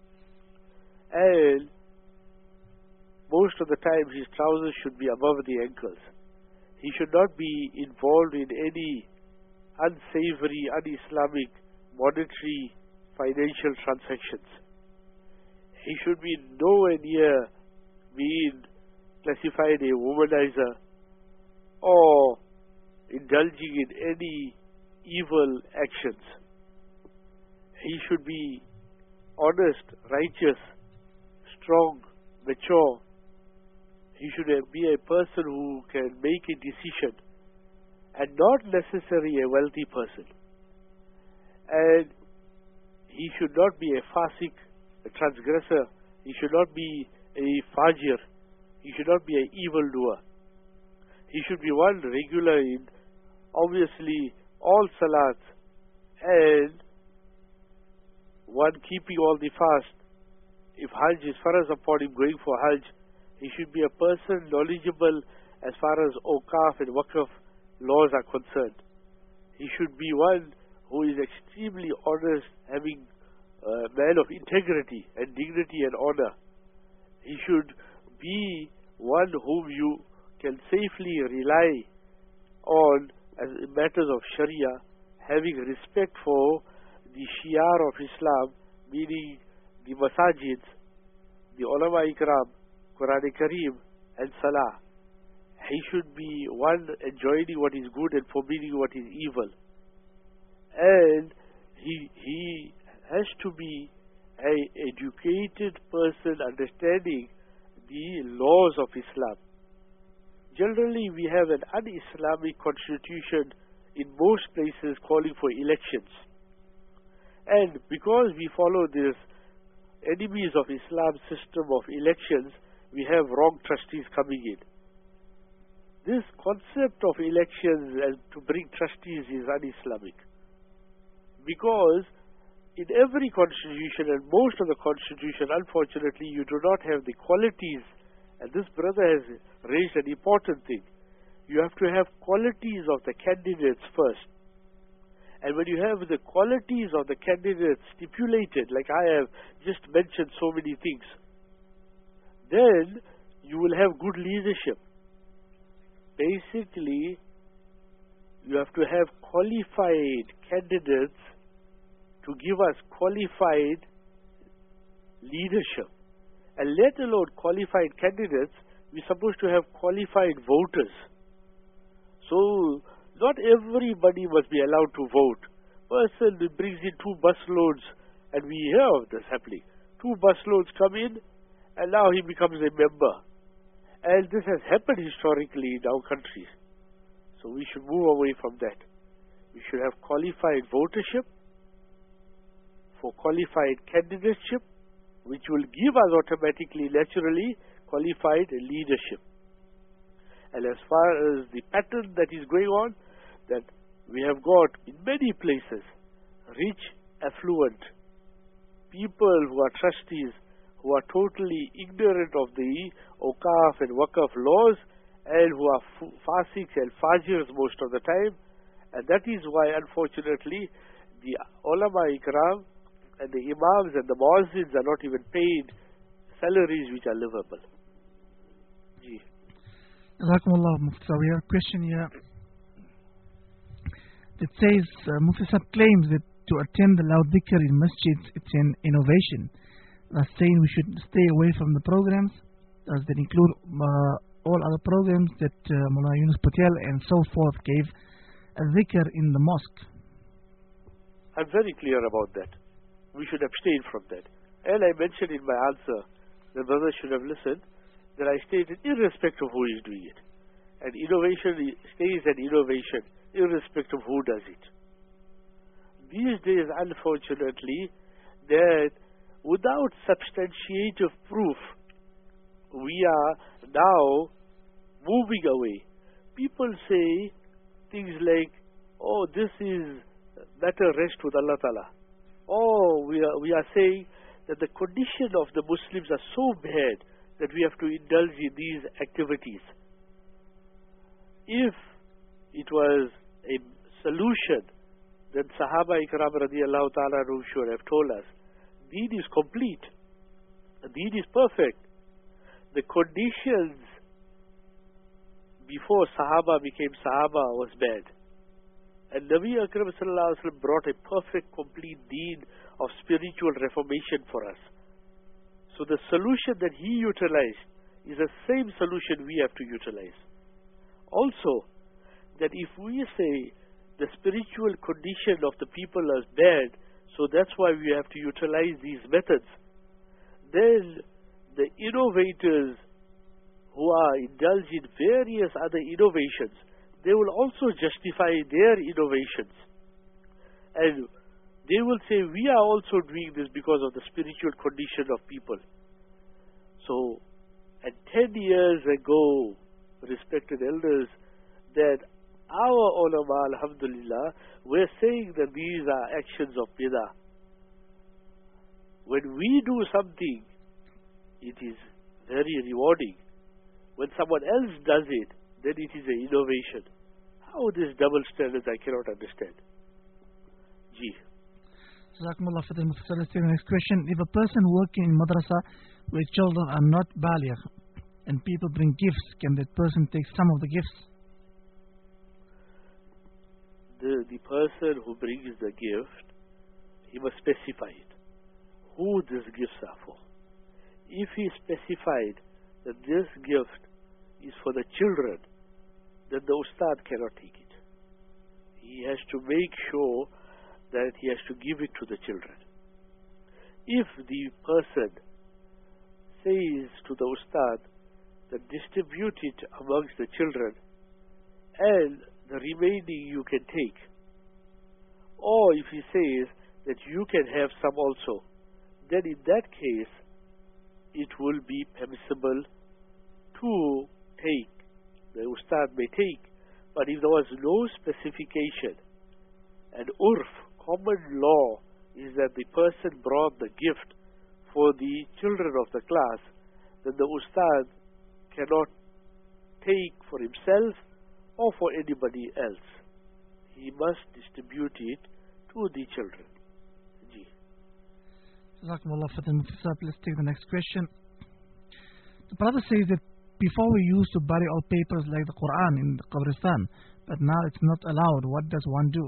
and most of the time his trousers should be above the ankles. He should not be involved in any unsavory, un-Islamic monetary financial transactions. He should be nowhere near being classified a womanizer or indulging in any evil actions. He should be honest, righteous, strong, mature. He should be a person who can make a decision, and not necessarily a wealthy person. And he should not be a fasik, a transgressor. He should not be a fajir. He should not be an evildoer. He should be one regular in, obviously, all salats, and one keeping all the fast. If Hajj is faraz upon him going for Hajj, he should be a person knowledgeable as far as Awqaf and Waqf laws are concerned. He should be one who is extremely honest, having a man of integrity and dignity and honor. He should be one whom you can safely rely on as matters of Sharia, having respect for the shiar of Islam, meaning the masajids, the ulama ikram, Quran Kareem, and Salah. He should be one enjoining what is good and forbidding what is evil. And he he has to be an educated person understanding the laws of Islam. Generally, we have an un-Islamic constitution in most places calling for elections. And because we follow this enemies of Islam system of elections, we have wrong trustees coming in. This concept of elections and to bring trustees is un-Islamic. Because in every constitution, and most of the constitution, unfortunately, you do not have the qualities. And this brother has raised an important thing. You have to have qualities of the candidates first. And when you have the qualities of the candidates stipulated, like I have just mentioned so many things, then you will have good leadership. Basically, you have to have qualified candidates to give us qualified leadership. And let alone qualified candidates, we're supposed to have qualified voters. So, not everybody must be allowed to vote. Person brings in two busloads, and we hear of this happening. Two busloads come in, and now he becomes a member. And this has happened historically in our countries. So we should move away from that. We should have qualified votership for qualified candidateship, which will give us automatically, naturally, qualified leadership. And as far as the pattern that is going on, that we have got in many places rich, affluent people who are trustees, who are totally ignorant of the Awqaf and Waqf laws, and who are fasiqs and fajirs most of the time. And that is why, unfortunately, the ulama ikram and the imams and the muazzins are not even paid salaries which are livable. Ji. Jazakumullah, Mufti Sahib. We have a question here that says, uh, Mufti Sahib claims that to attend the loud dhikr in masjids, it's an innovation. Thus saying we should stay away from the programs. Does that include uh, all other programs that uh, Mullah Yunus Patel and so forth gave a dhikr in the mosque? I'm very clear about that. We should abstain from that. And I mentioned in my answer, the brother should have listened, that I stated irrespective of who is doing it. And innovation stays an innovation, irrespective of who does it. These days, unfortunately, that without substantiative proof, we are now moving away. People say things like, oh, this is better rest with Allah Ta'ala. Oh, we are, we are saying that the condition of the Muslims are so bad that we have to indulge in these activities. If it was a solution, then Sahaba Ikram radiallahu ta'ala should have told us, Deen is complete. Deen is perfect. The conditions before Sahaba became Sahaba was bad. And Nabi Akram sallallahu alaihi wasallam brought a perfect, complete Deen of spiritual reformation for us. So the solution that he utilized is the same solution we have to utilize. Also, that if we say the spiritual condition of the people is bad, so that's why we have to utilize these methods, then the innovators who are indulged in various other innovations, they will also justify their innovations. And they will say, we are also doing this because of the spiritual condition of people. So, and ten years ago, respected elders, that our ulama, alhamdulillah, were saying that these are actions of bidah. When we do something, it is very rewarding. When someone else does it, then it is an innovation. How this double standards, I cannot understand. Ji. Jazakumullah for the Let's take the next question. If a person working in madrasa where children are not baligh and people bring gifts, can that person take some of the gifts? The, the person who brings the gift, he must specify it. Who these gifts are for. If he specified that this gift is for the children, then the ustad cannot take it. He has to make sure that he has to give it to the children. If the person says to the ustad that distribute it amongst the children and the remaining you can take, or if he says that you can have some also, then in that case it will be permissible to take. The ustad may take, but if there was no specification, and urf, common law, is that the person brought the gift for the children of the class, then the ustad cannot take for himself or for anybody else. He must distribute it to the children. Ji. Jazakumullah for the Mufti Sahib. Let's take the next question. The brother says that before we used to bury all papers like the Quran in the Qabristan, but now it's not allowed. What does one do?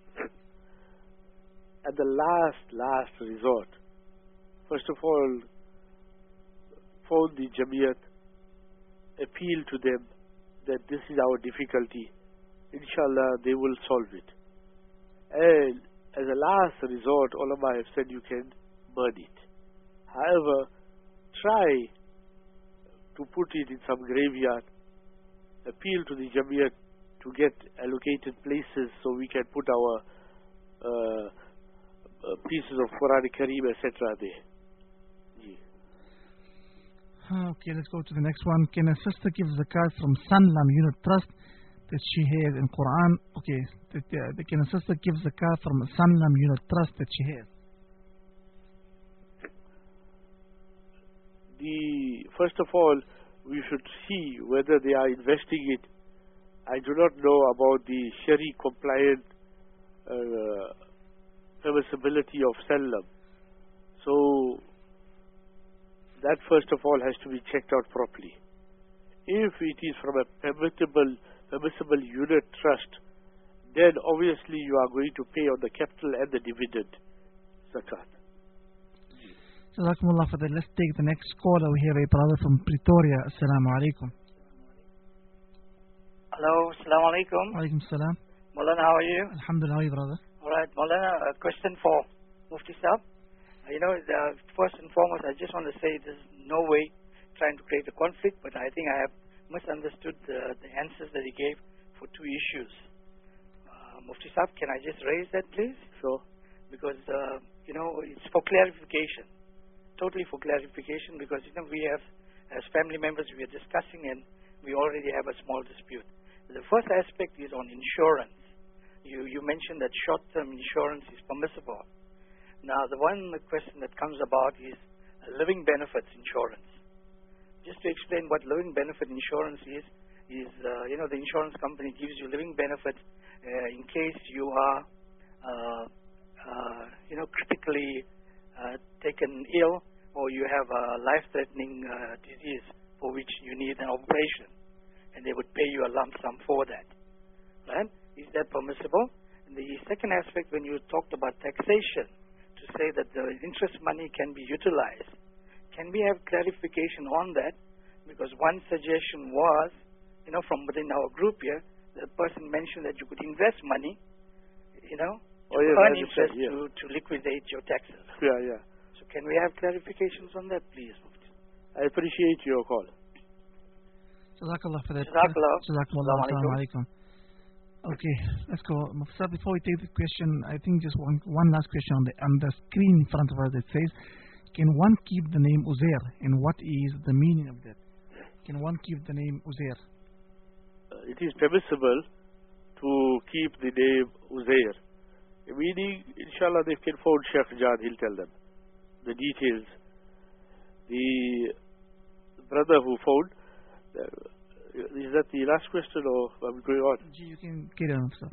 At the last, last resort, first of all, phone the Jamiyat, appeal to them that this is our difficulty. Inshallah, they will solve it. And as a last resort, ulama have said you can burn it. However, try to put it in some graveyard, appeal to the Jamiyat to get allocated places so we can put our uh, uh, pieces of Quran Kareem, et cetera there. Okay, let's go to the next one. Can a sister give zakat from Sanlam Unit Trust that she has in Quran? Okay, that, uh, can a sister give zakat from Sanlam Unit Trust that she has? The first of all, we should see whether they are investing it. I do not know about the Shari compliant uh, permissibility of Sanlam. So that first of all has to be checked out properly. If it is from a permissible, permissible unit trust, then obviously you are going to pay on the capital and the dividend zakat. Jazakumullah for that. Let's take the next caller. We have a brother from Pretoria. Assalamu alaikum. Hello, assalamu alaikum. Alaikum salam. Maulana, how are you? Alhamdulillah, how are you, brother? Alright, Maulana, a question for Mufti Saab. You know, the, first and foremost, I just want to say there's no way trying to create a conflict, but I think I have misunderstood the, the answers that he gave for two issues. Uh, Mufti Saab, can I just raise that, please? Sure. Because, uh, you know, it's for clarification. Totally for clarification, because, you know, we have, as family members, we are discussing and we already have a small dispute. The first aspect is on insurance. You, you mentioned that short-term insurance is permissible. Now, the one question that comes about is living benefits insurance. Just to explain what living benefit insurance is, is, uh, you know, the insurance company gives you living benefit uh, in case you are, uh, uh, you know, critically uh, taken ill, or you have a life-threatening uh, disease for which you need an operation, and they would pay you a lump sum for that. Right? Is that permissible? And the second aspect, when you talked about taxation, to say that the interest money can be utilized, can we have clarification on that? Because one suggestion was, you know, from within our group here, the person mentioned that you could invest money, you know, to oh, yes, earn interest yeah. to, to liquidate your taxes. Yeah, yeah. So can we have clarifications on that, please? I appreciate your call. Jazakallah for that. Jazakallah. Jazakallah. Assalamu alaikum. Okay, let's go. Mufti, before we take the question, I think just one one last question on the on the screen in front of us that says, can one keep the name Uzair, and what is the meaning of that? Can one keep the name Uzair? Uh, it is permissible to keep the name Uzair. Meaning, inshallah, they can phone Sheikh Jan, he'll tell them the details. The brother who phoned, uh, is that the last question or are we going on? You can carry on, sir.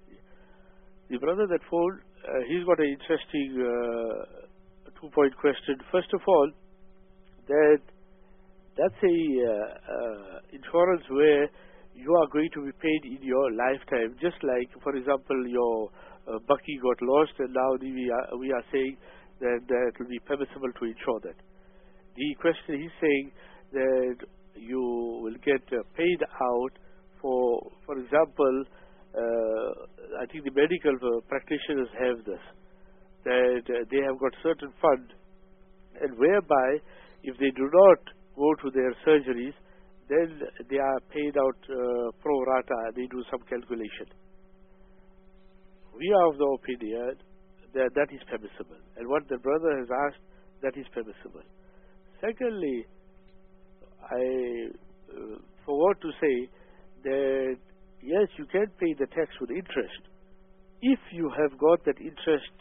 The brother that phoned, uh, he's got an interesting uh, two-point question. First of all, that that's a uh, uh, insurance where you are going to be paid in your lifetime. Just like, for example, your uh, Bucky got lost, and now the, we are we are saying that, that it will be permissible to insure that. The question he's saying that you will get uh, paid out for, for example, uh, I think the medical uh, practitioners have this, that uh, they have got certain fund, and whereby if they do not go to their surgeries, then they are paid out uh, pro rata, they do some calculation. We are of the opinion that that is permissible, and what the brother has asked, that is permissible. Secondly, I uh, forgot to say that yes, you can pay the tax with interest if you have got that interest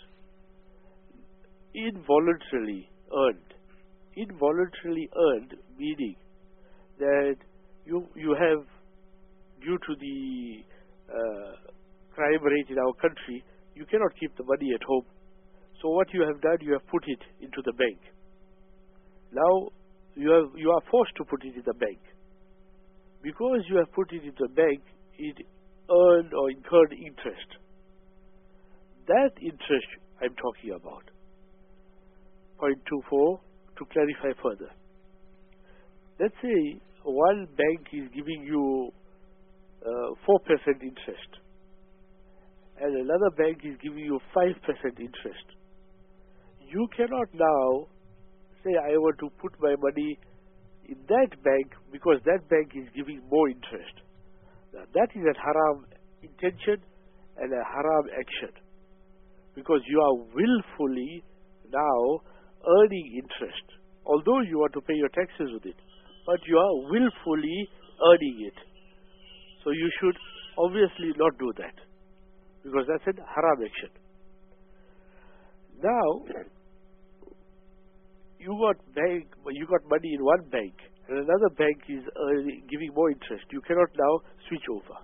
involuntarily earned. Involuntarily earned meaning that you you have, due to the uh, crime rate in our country, you cannot keep the money at home. So what you have done, you have put it into the bank. Now you have you are forced to put it in the bank. Because you have put it in the bank, it earned or incurred interest. That interest I'm talking about. Point two four, to clarify further. Let's say one bank is giving you uh, four percent interest, and another bank is giving you five percent interest. You cannot now say say I want to put my money in that bank because that bank is giving more interest. Now, that is a haram intention and a haram action, because you are willfully now earning interest, although you want to pay your taxes with it, but you are willfully earning it. So you should obviously not do that, because that's a haram action. Now, you got bank, you got money in one bank, and another bank is earning, giving more interest. You cannot now switch over.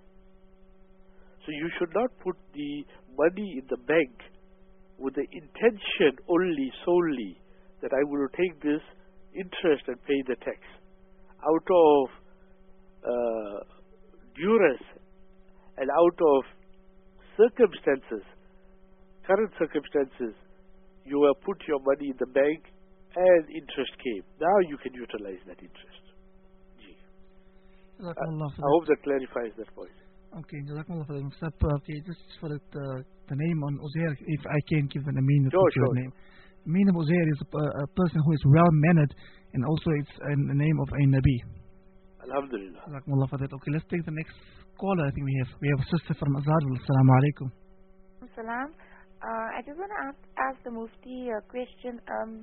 So you should not put the money in the bank with the intention only, solely, that I will take this interest and pay the tax. Out of uh, duress and out of circumstances, current circumstances, you have put your money in the bank and interest came. Now you can utilize that interest. Gee. I, I hope that clarifies that point. Okay, Jazakumullah for the step. Okay, just for it, uh, the name on Uzair, if I can give an Amin sure, sure. name. Amin of Uzair is a, a person who is well mannered, and also it's a, a name of a Nabi. Alhamdulillah. Jazakumullah for that. Okay, let's take the next caller. I think we have we have a sister from Azhar. Assalamu alaikum. Assalam. Uh, I just want to ask, ask the Mufti a question. Um,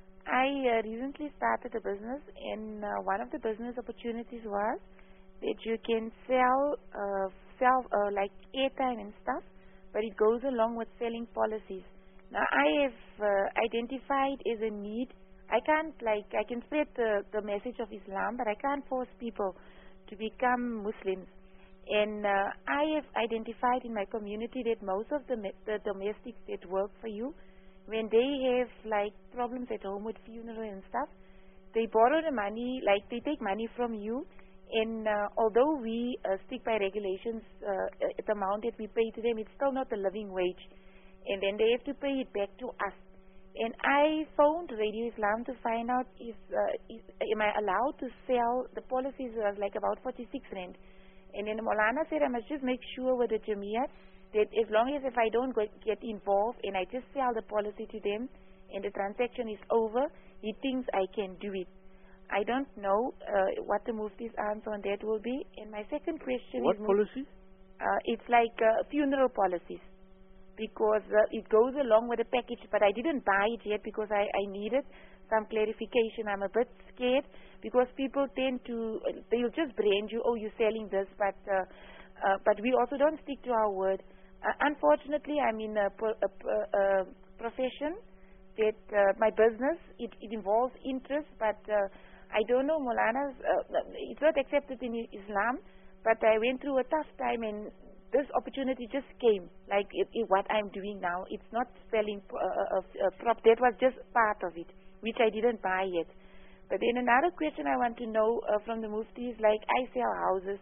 I uh, recently started a business, and uh, one of the business opportunities was that you can sell uh, sell uh, like airtime and stuff, but it goes along with selling policies. Now I have uh, identified as a need. I can't like I can spread the, the message of Islam, but I can't force people to become Muslims. And uh, I have identified in my community that most of the, the domestics that work for you, when they have like problems at home with funeral and stuff, they borrow the money, like they take money from you. And uh, although we uh, stick by regulations, uh, the amount that we pay to them, it's still not the living wage. And then they have to pay it back to us. And I phoned Radio Islam to find out if, uh, if am I allowed to sell the policies. Was like about forty-six rand. And then Maulana said I must just make sure with the Jamiat that as long as if I don't get involved and I just sell the policy to them and the transaction is over, he thinks I can do it. I don't know uh, what the Mufti's answer on that will be. And my second question what is... What policy? Uh, it's like uh, funeral policies. Because uh, it goes along with the package, but I didn't buy it yet because I, I needed some clarification. I'm a bit scared because people tend to, uh, they'll just brand you, oh, you're selling this, but uh, uh, but we also don't stick to our word. Uh, unfortunately, I'm in a, a, a, a profession that uh, my business, it, it involves interest, but uh, I don't know, Maulana's, uh, it's not accepted in Islam, but I went through a tough time and this opportunity just came, like it, it, what I'm doing now. It's not selling uh, uh, uh, prop. That was just part of it, which I didn't buy yet. But then another question I want to know uh, from the Mufti is like I sell houses,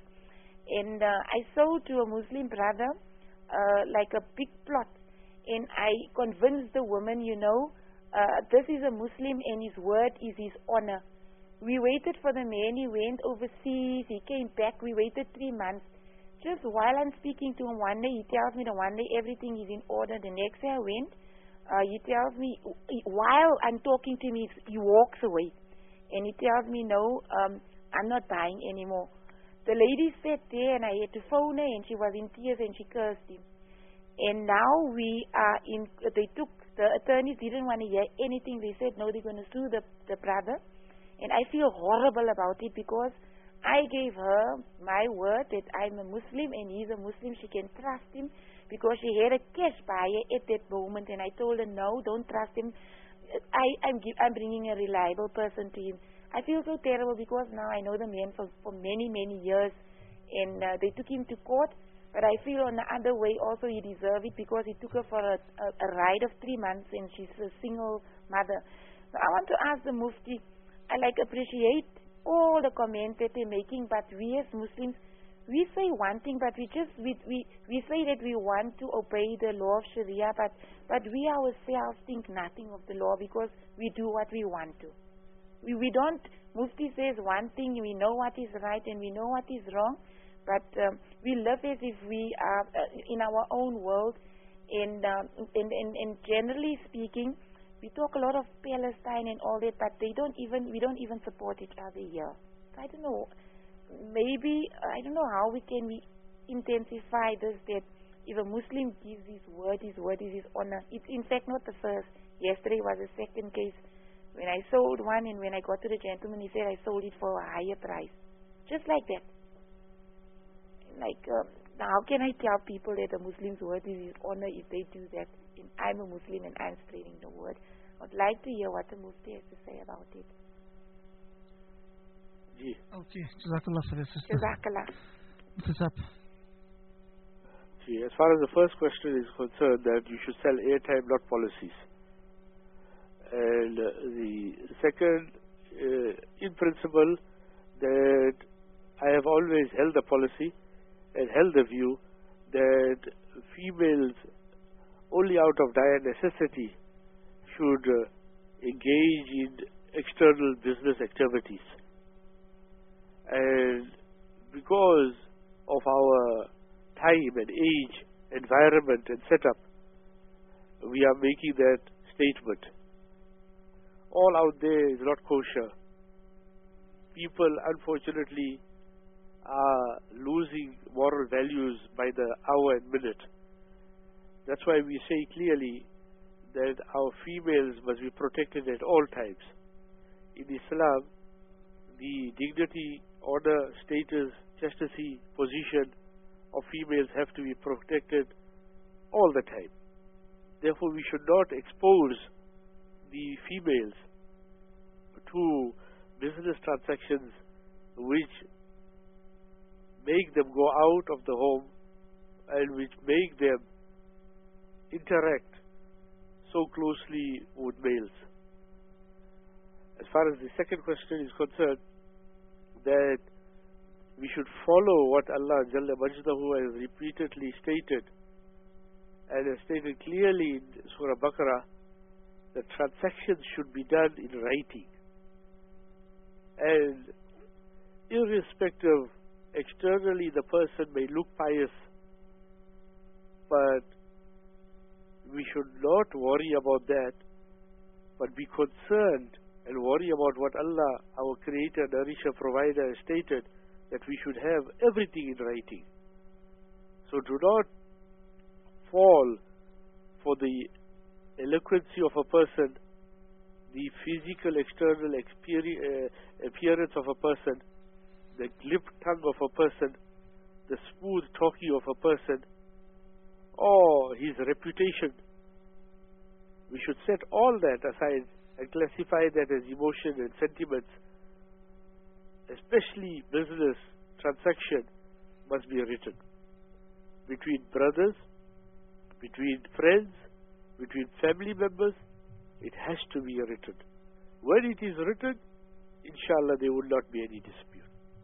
and uh, I sold to a Muslim brother uh, like a big plot, and I convinced the woman, you know, uh, this is a Muslim and his word is his honor. We waited for the man. He went overseas. He came back. We waited three months. Just while I'm speaking to him one day, he tells me that one day everything is in order. The next day I went, uh, he tells me, while I'm talking to him, he walks away. And he tells me, no, um, I'm not buying anymore. The lady sat there and I had to phone her and she was in tears and she cursed him. And now we are in, they took, the attorneys didn't want to hear anything. They said, no, they're going to sue the, the brother. And I feel horrible about it because I gave her my word that I'm a Muslim and he's a Muslim. She can trust him because she had a cash buyer at that moment. And I told her, no, don't trust him. I, I'm, I'm bringing a reliable person to him. I feel so terrible because now I know the man for, for many, many years. And uh, they took him to court. But I feel on the other way also he deserved it because he took her for a, a, a ride of three months and she's a single mother. So I want to ask the Mufti, I like appreciate all the comments that they're making, but we as Muslims, we say one thing, but we just, we, we, we say that we want to obey the law of Sharia, but, but we ourselves think nothing of the law because we do what we want to. We, we don't, Mufti says one thing, we know what is right and we know what is wrong, but um, we live as if we are uh, in our own world, and, um, and, and, and generally speaking, we talk a lot of Palestine and all that, but they don't even, we don't even support each other here. So I don't know, maybe, I don't know how we can we intensify this, that if a Muslim gives his word, his word is his honor. It's in fact not the first. Yesterday was the second case. When I sold one and when I got to the gentleman, he said I sold it for a higher price. Just like that. Like, uh, how can I tell people that a Muslim's word is his honor if they do that? And I'm a Muslim and I'm spreading the word. I'd like to hear what the Mufti has to say about it. Ji. Okay, Jazakallah for this. Jazakallah. Muhtasab. Ji, as far as the first question is concerned, that you should sell airtime, not policies. And uh, the second, uh, in principle, that I have always held the policy and held the view that females only out of dire necessity should uh, engage in external business activities. And because of our time and age, environment and setup, we are making that statement. All out there is not kosher. People, unfortunately, are losing moral values by the hour and minute. That's why we say clearly that our females must be protected at all times. In Islam, the dignity, order, status, chastity, position of females have to be protected all the time. Therefore, we should not expose the females to business transactions which make them go out of the home and which make them interact so closely with males. As far as the second question is concerned, that we should follow what Allah Jalla Majdahu has repeatedly stated and has stated clearly in Surah Baqarah, that transactions should be done in writing. And irrespective, externally the person may look pious, but we should not worry about that, but be concerned and worry about what Allah, our Creator, Nourisher, Provider, has stated, that we should have everything in writing. So do not fall for the eloquency of a person, the physical external uh, appearance of a person, the glib tongue of a person, the smooth talking of a person, or his reputation. We should set all that aside and classify that as emotion and sentiments. Especially business transaction must be written between brothers, between friends, between family members. It has to be written. When it is written, inshallah, there will not be any dispute.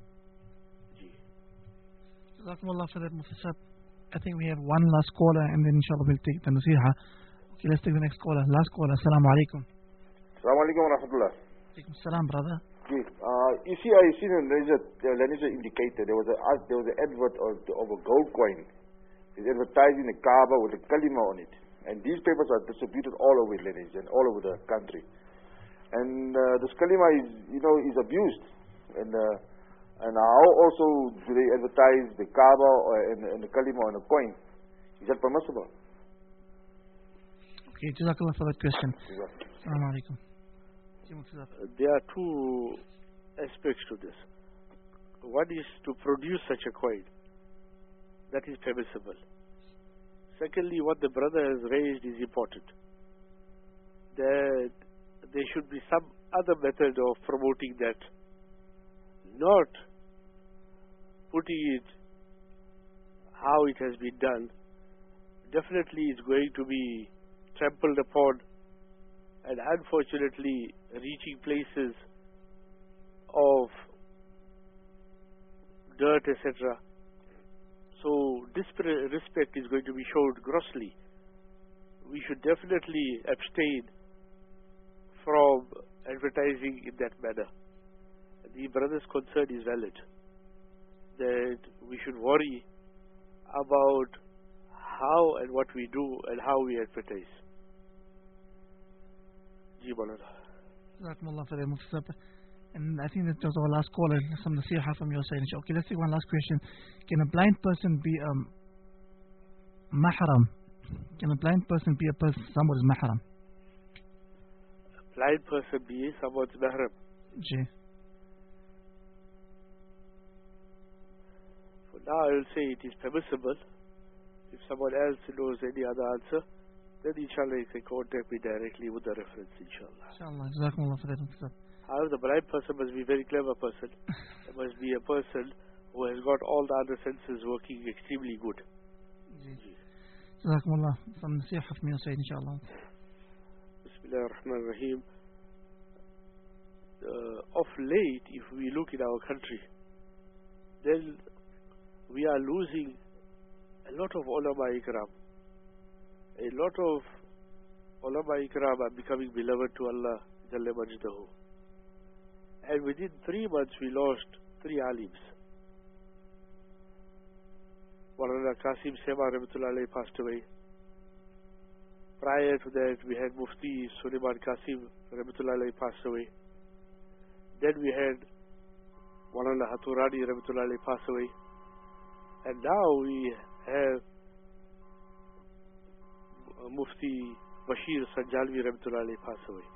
Jazakumullah for that, Muftasab. I think we have one last caller and then inshallah we'll take the nasiha. Okay, let's take the next caller. Last caller. Assalamu alaikum. Assalamu alaikum wa rahmatullah. Alaikum salam, brother. Okay. Uh, you see, I seen in the Lenisha indicator, there was a uh, there was an advert of, of a gold coin. It's advertising the Kaaba with a kalima on it. And these papers are distributed all over Lenisha and all over the country. And uh, this kalima is, you know, is abused. And uh, and how also do they advertise the Kaaba or, and, and the kalima on a coin? Is that permissible? Okay, Jazakallah for that question. Assalamu alaikum. There are two aspects to this. One is to produce such a coin. That is permissible. Secondly, what the brother has raised is important. That there should be some other method of promoting that. Not putting it how it has been done. Definitely it's going to be trampled upon and unfortunately reaching places of dirt, et cetera. So disrespect is going to be shown grossly. We should definitely abstain from advertising in that manner. The brother's concern is valid, that we should worry about how and what we do and how we advertise. Ji Maulana. Jazakumullah khair, Mufti Sahib. And I think that was our last call, and some nasiha from your side. Okay, let's take one last question. Can a blind person be a um, mahram? Can a blind person be a person, somebody's mahram? A blind person be someone's mahram? Ji. For now, I will say it is permissible. If someone else knows any other answer, then inshallah you can contact me directly with the reference, inshallah. Inshallah. Jazakumullah khair, Mufti Sahib. However, the blind person must be a very clever person. It must be a person who has got all the other senses working extremely good. Jazakumullah. Some nasiha from your side, inshallah. Bismillah ar-Rahman ar-Rahim. Uh, of late, if we look in our country, then we are losing a lot of ulama ikram. A lot of ulama ikram are becoming beloved to Allah Jalla Majdahu. And within three months we lost three alims. Maulana Qasim Sema Rahmatullah Alayhi passed away. Prior to that we had Mufti Sulaiman Qasim Rahmatullah Alayhi passed away. Then we had Maulana Haturani Rahmatullah Alayhi passed away. And now we have Mufti Bashir Sanjalvi Rahmatullah Alayhi passed away.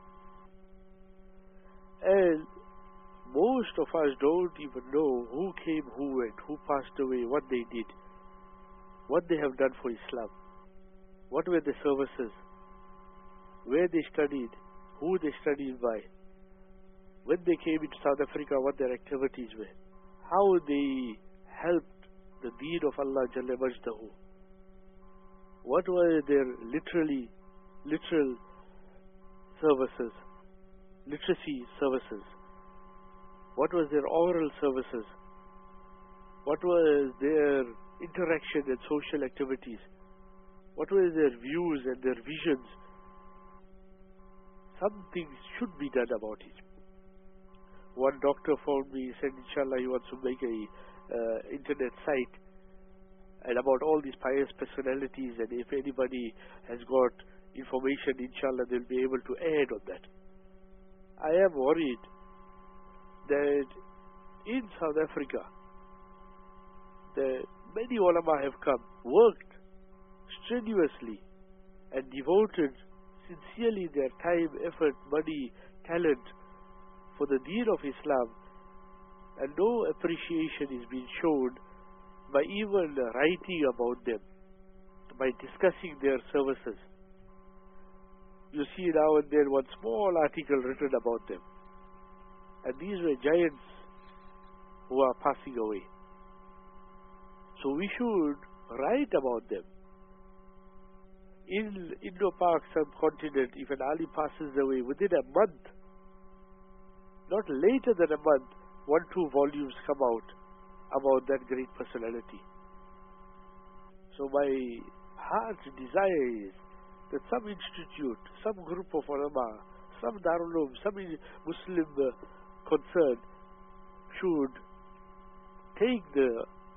And most of us don't even know who came, who went, who passed away, what they did, what they have done for Islam, what were the services, where they studied, who they studied by, when they came into South Africa, what their activities were, how they helped the deen of Allah Jalla Majdahu, what were their literally, literal services, literacy services, what was their oral services, what was their interaction and social activities, what were their views and their visions. Something should be done about it. One doctor phoned me, he said inshallah he wants to make a uh, internet site and about all these pious personalities, and if anybody has got information, inshallah they'll be able to add on that. I am worried that in South Africa, the many ulama have come, worked strenuously and devoted sincerely their time, effort, money, talent for the deen of Islam, and no appreciation is being shown by even writing about them, by discussing their services. You see now and then one small article written about them. And these were giants who are passing away. So we should write about them. In Indo-Pak subcontinent, if an alim passes away, within a month, not later than a month, one, two volumes come out about that great personality. So my heart's desire is that some institute, some group of ulama, some Darul Uloom, some Muslim uh, concern should take the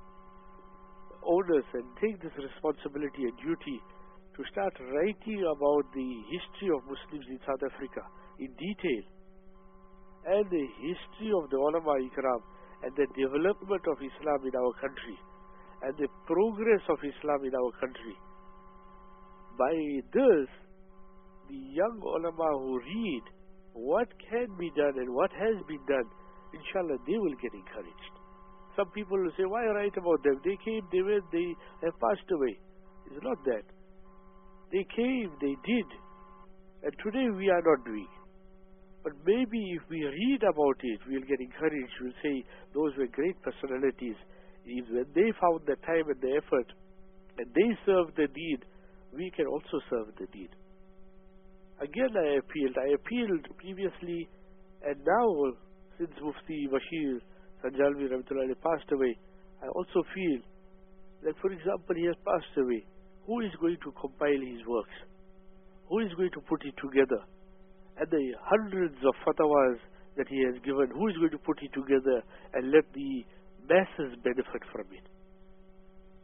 onus and take this responsibility and duty to start writing about the history of Muslims in South Africa in detail, and the history of the ulama ikram, and the development of Islam in our country, and the progress of Islam in our country. By this, the young ulama who read what can be done and what has been done, inshallah they will get encouraged. Some people will say, why write about them? They came, they went, they have passed away. It's not that. They came, they did, and today we are not doing. But maybe if we read about it, we'll get encouraged. We'll say those were great personalities. If when they found the time and the effort, and they served the deed, we can also serve the deed. Again, I appealed. I appealed previously, and now, since Mufti Bashir Sanjalvi Rahmatullah passed away, I also feel that, for example, he has passed away. Who is going to compile his works? Who is going to put it together? And the hundreds of fatwas that he has given, who is going to put it together and let the masses benefit from it?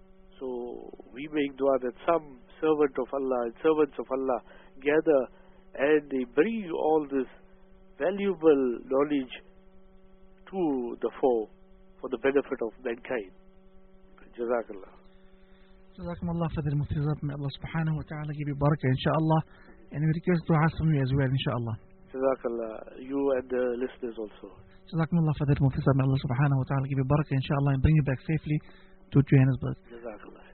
So we make dua that some servant of Allah and servants of Allah gather and they bring all this valuable knowledge to the fore for the benefit of mankind. Jazakallah. Jazakum Allah for the Muftizat. May Allah subhanahu wa ta'ala give you barakah, inshallah. And we request dua from you as well, inshallah. Jazakallah. You and the listeners also. Jazakum Allah for the Muftizat. May Allah subhanahu wa ta'ala give you barakah, inshallah, and bring you back safely to Johannesburg. Jazakallah.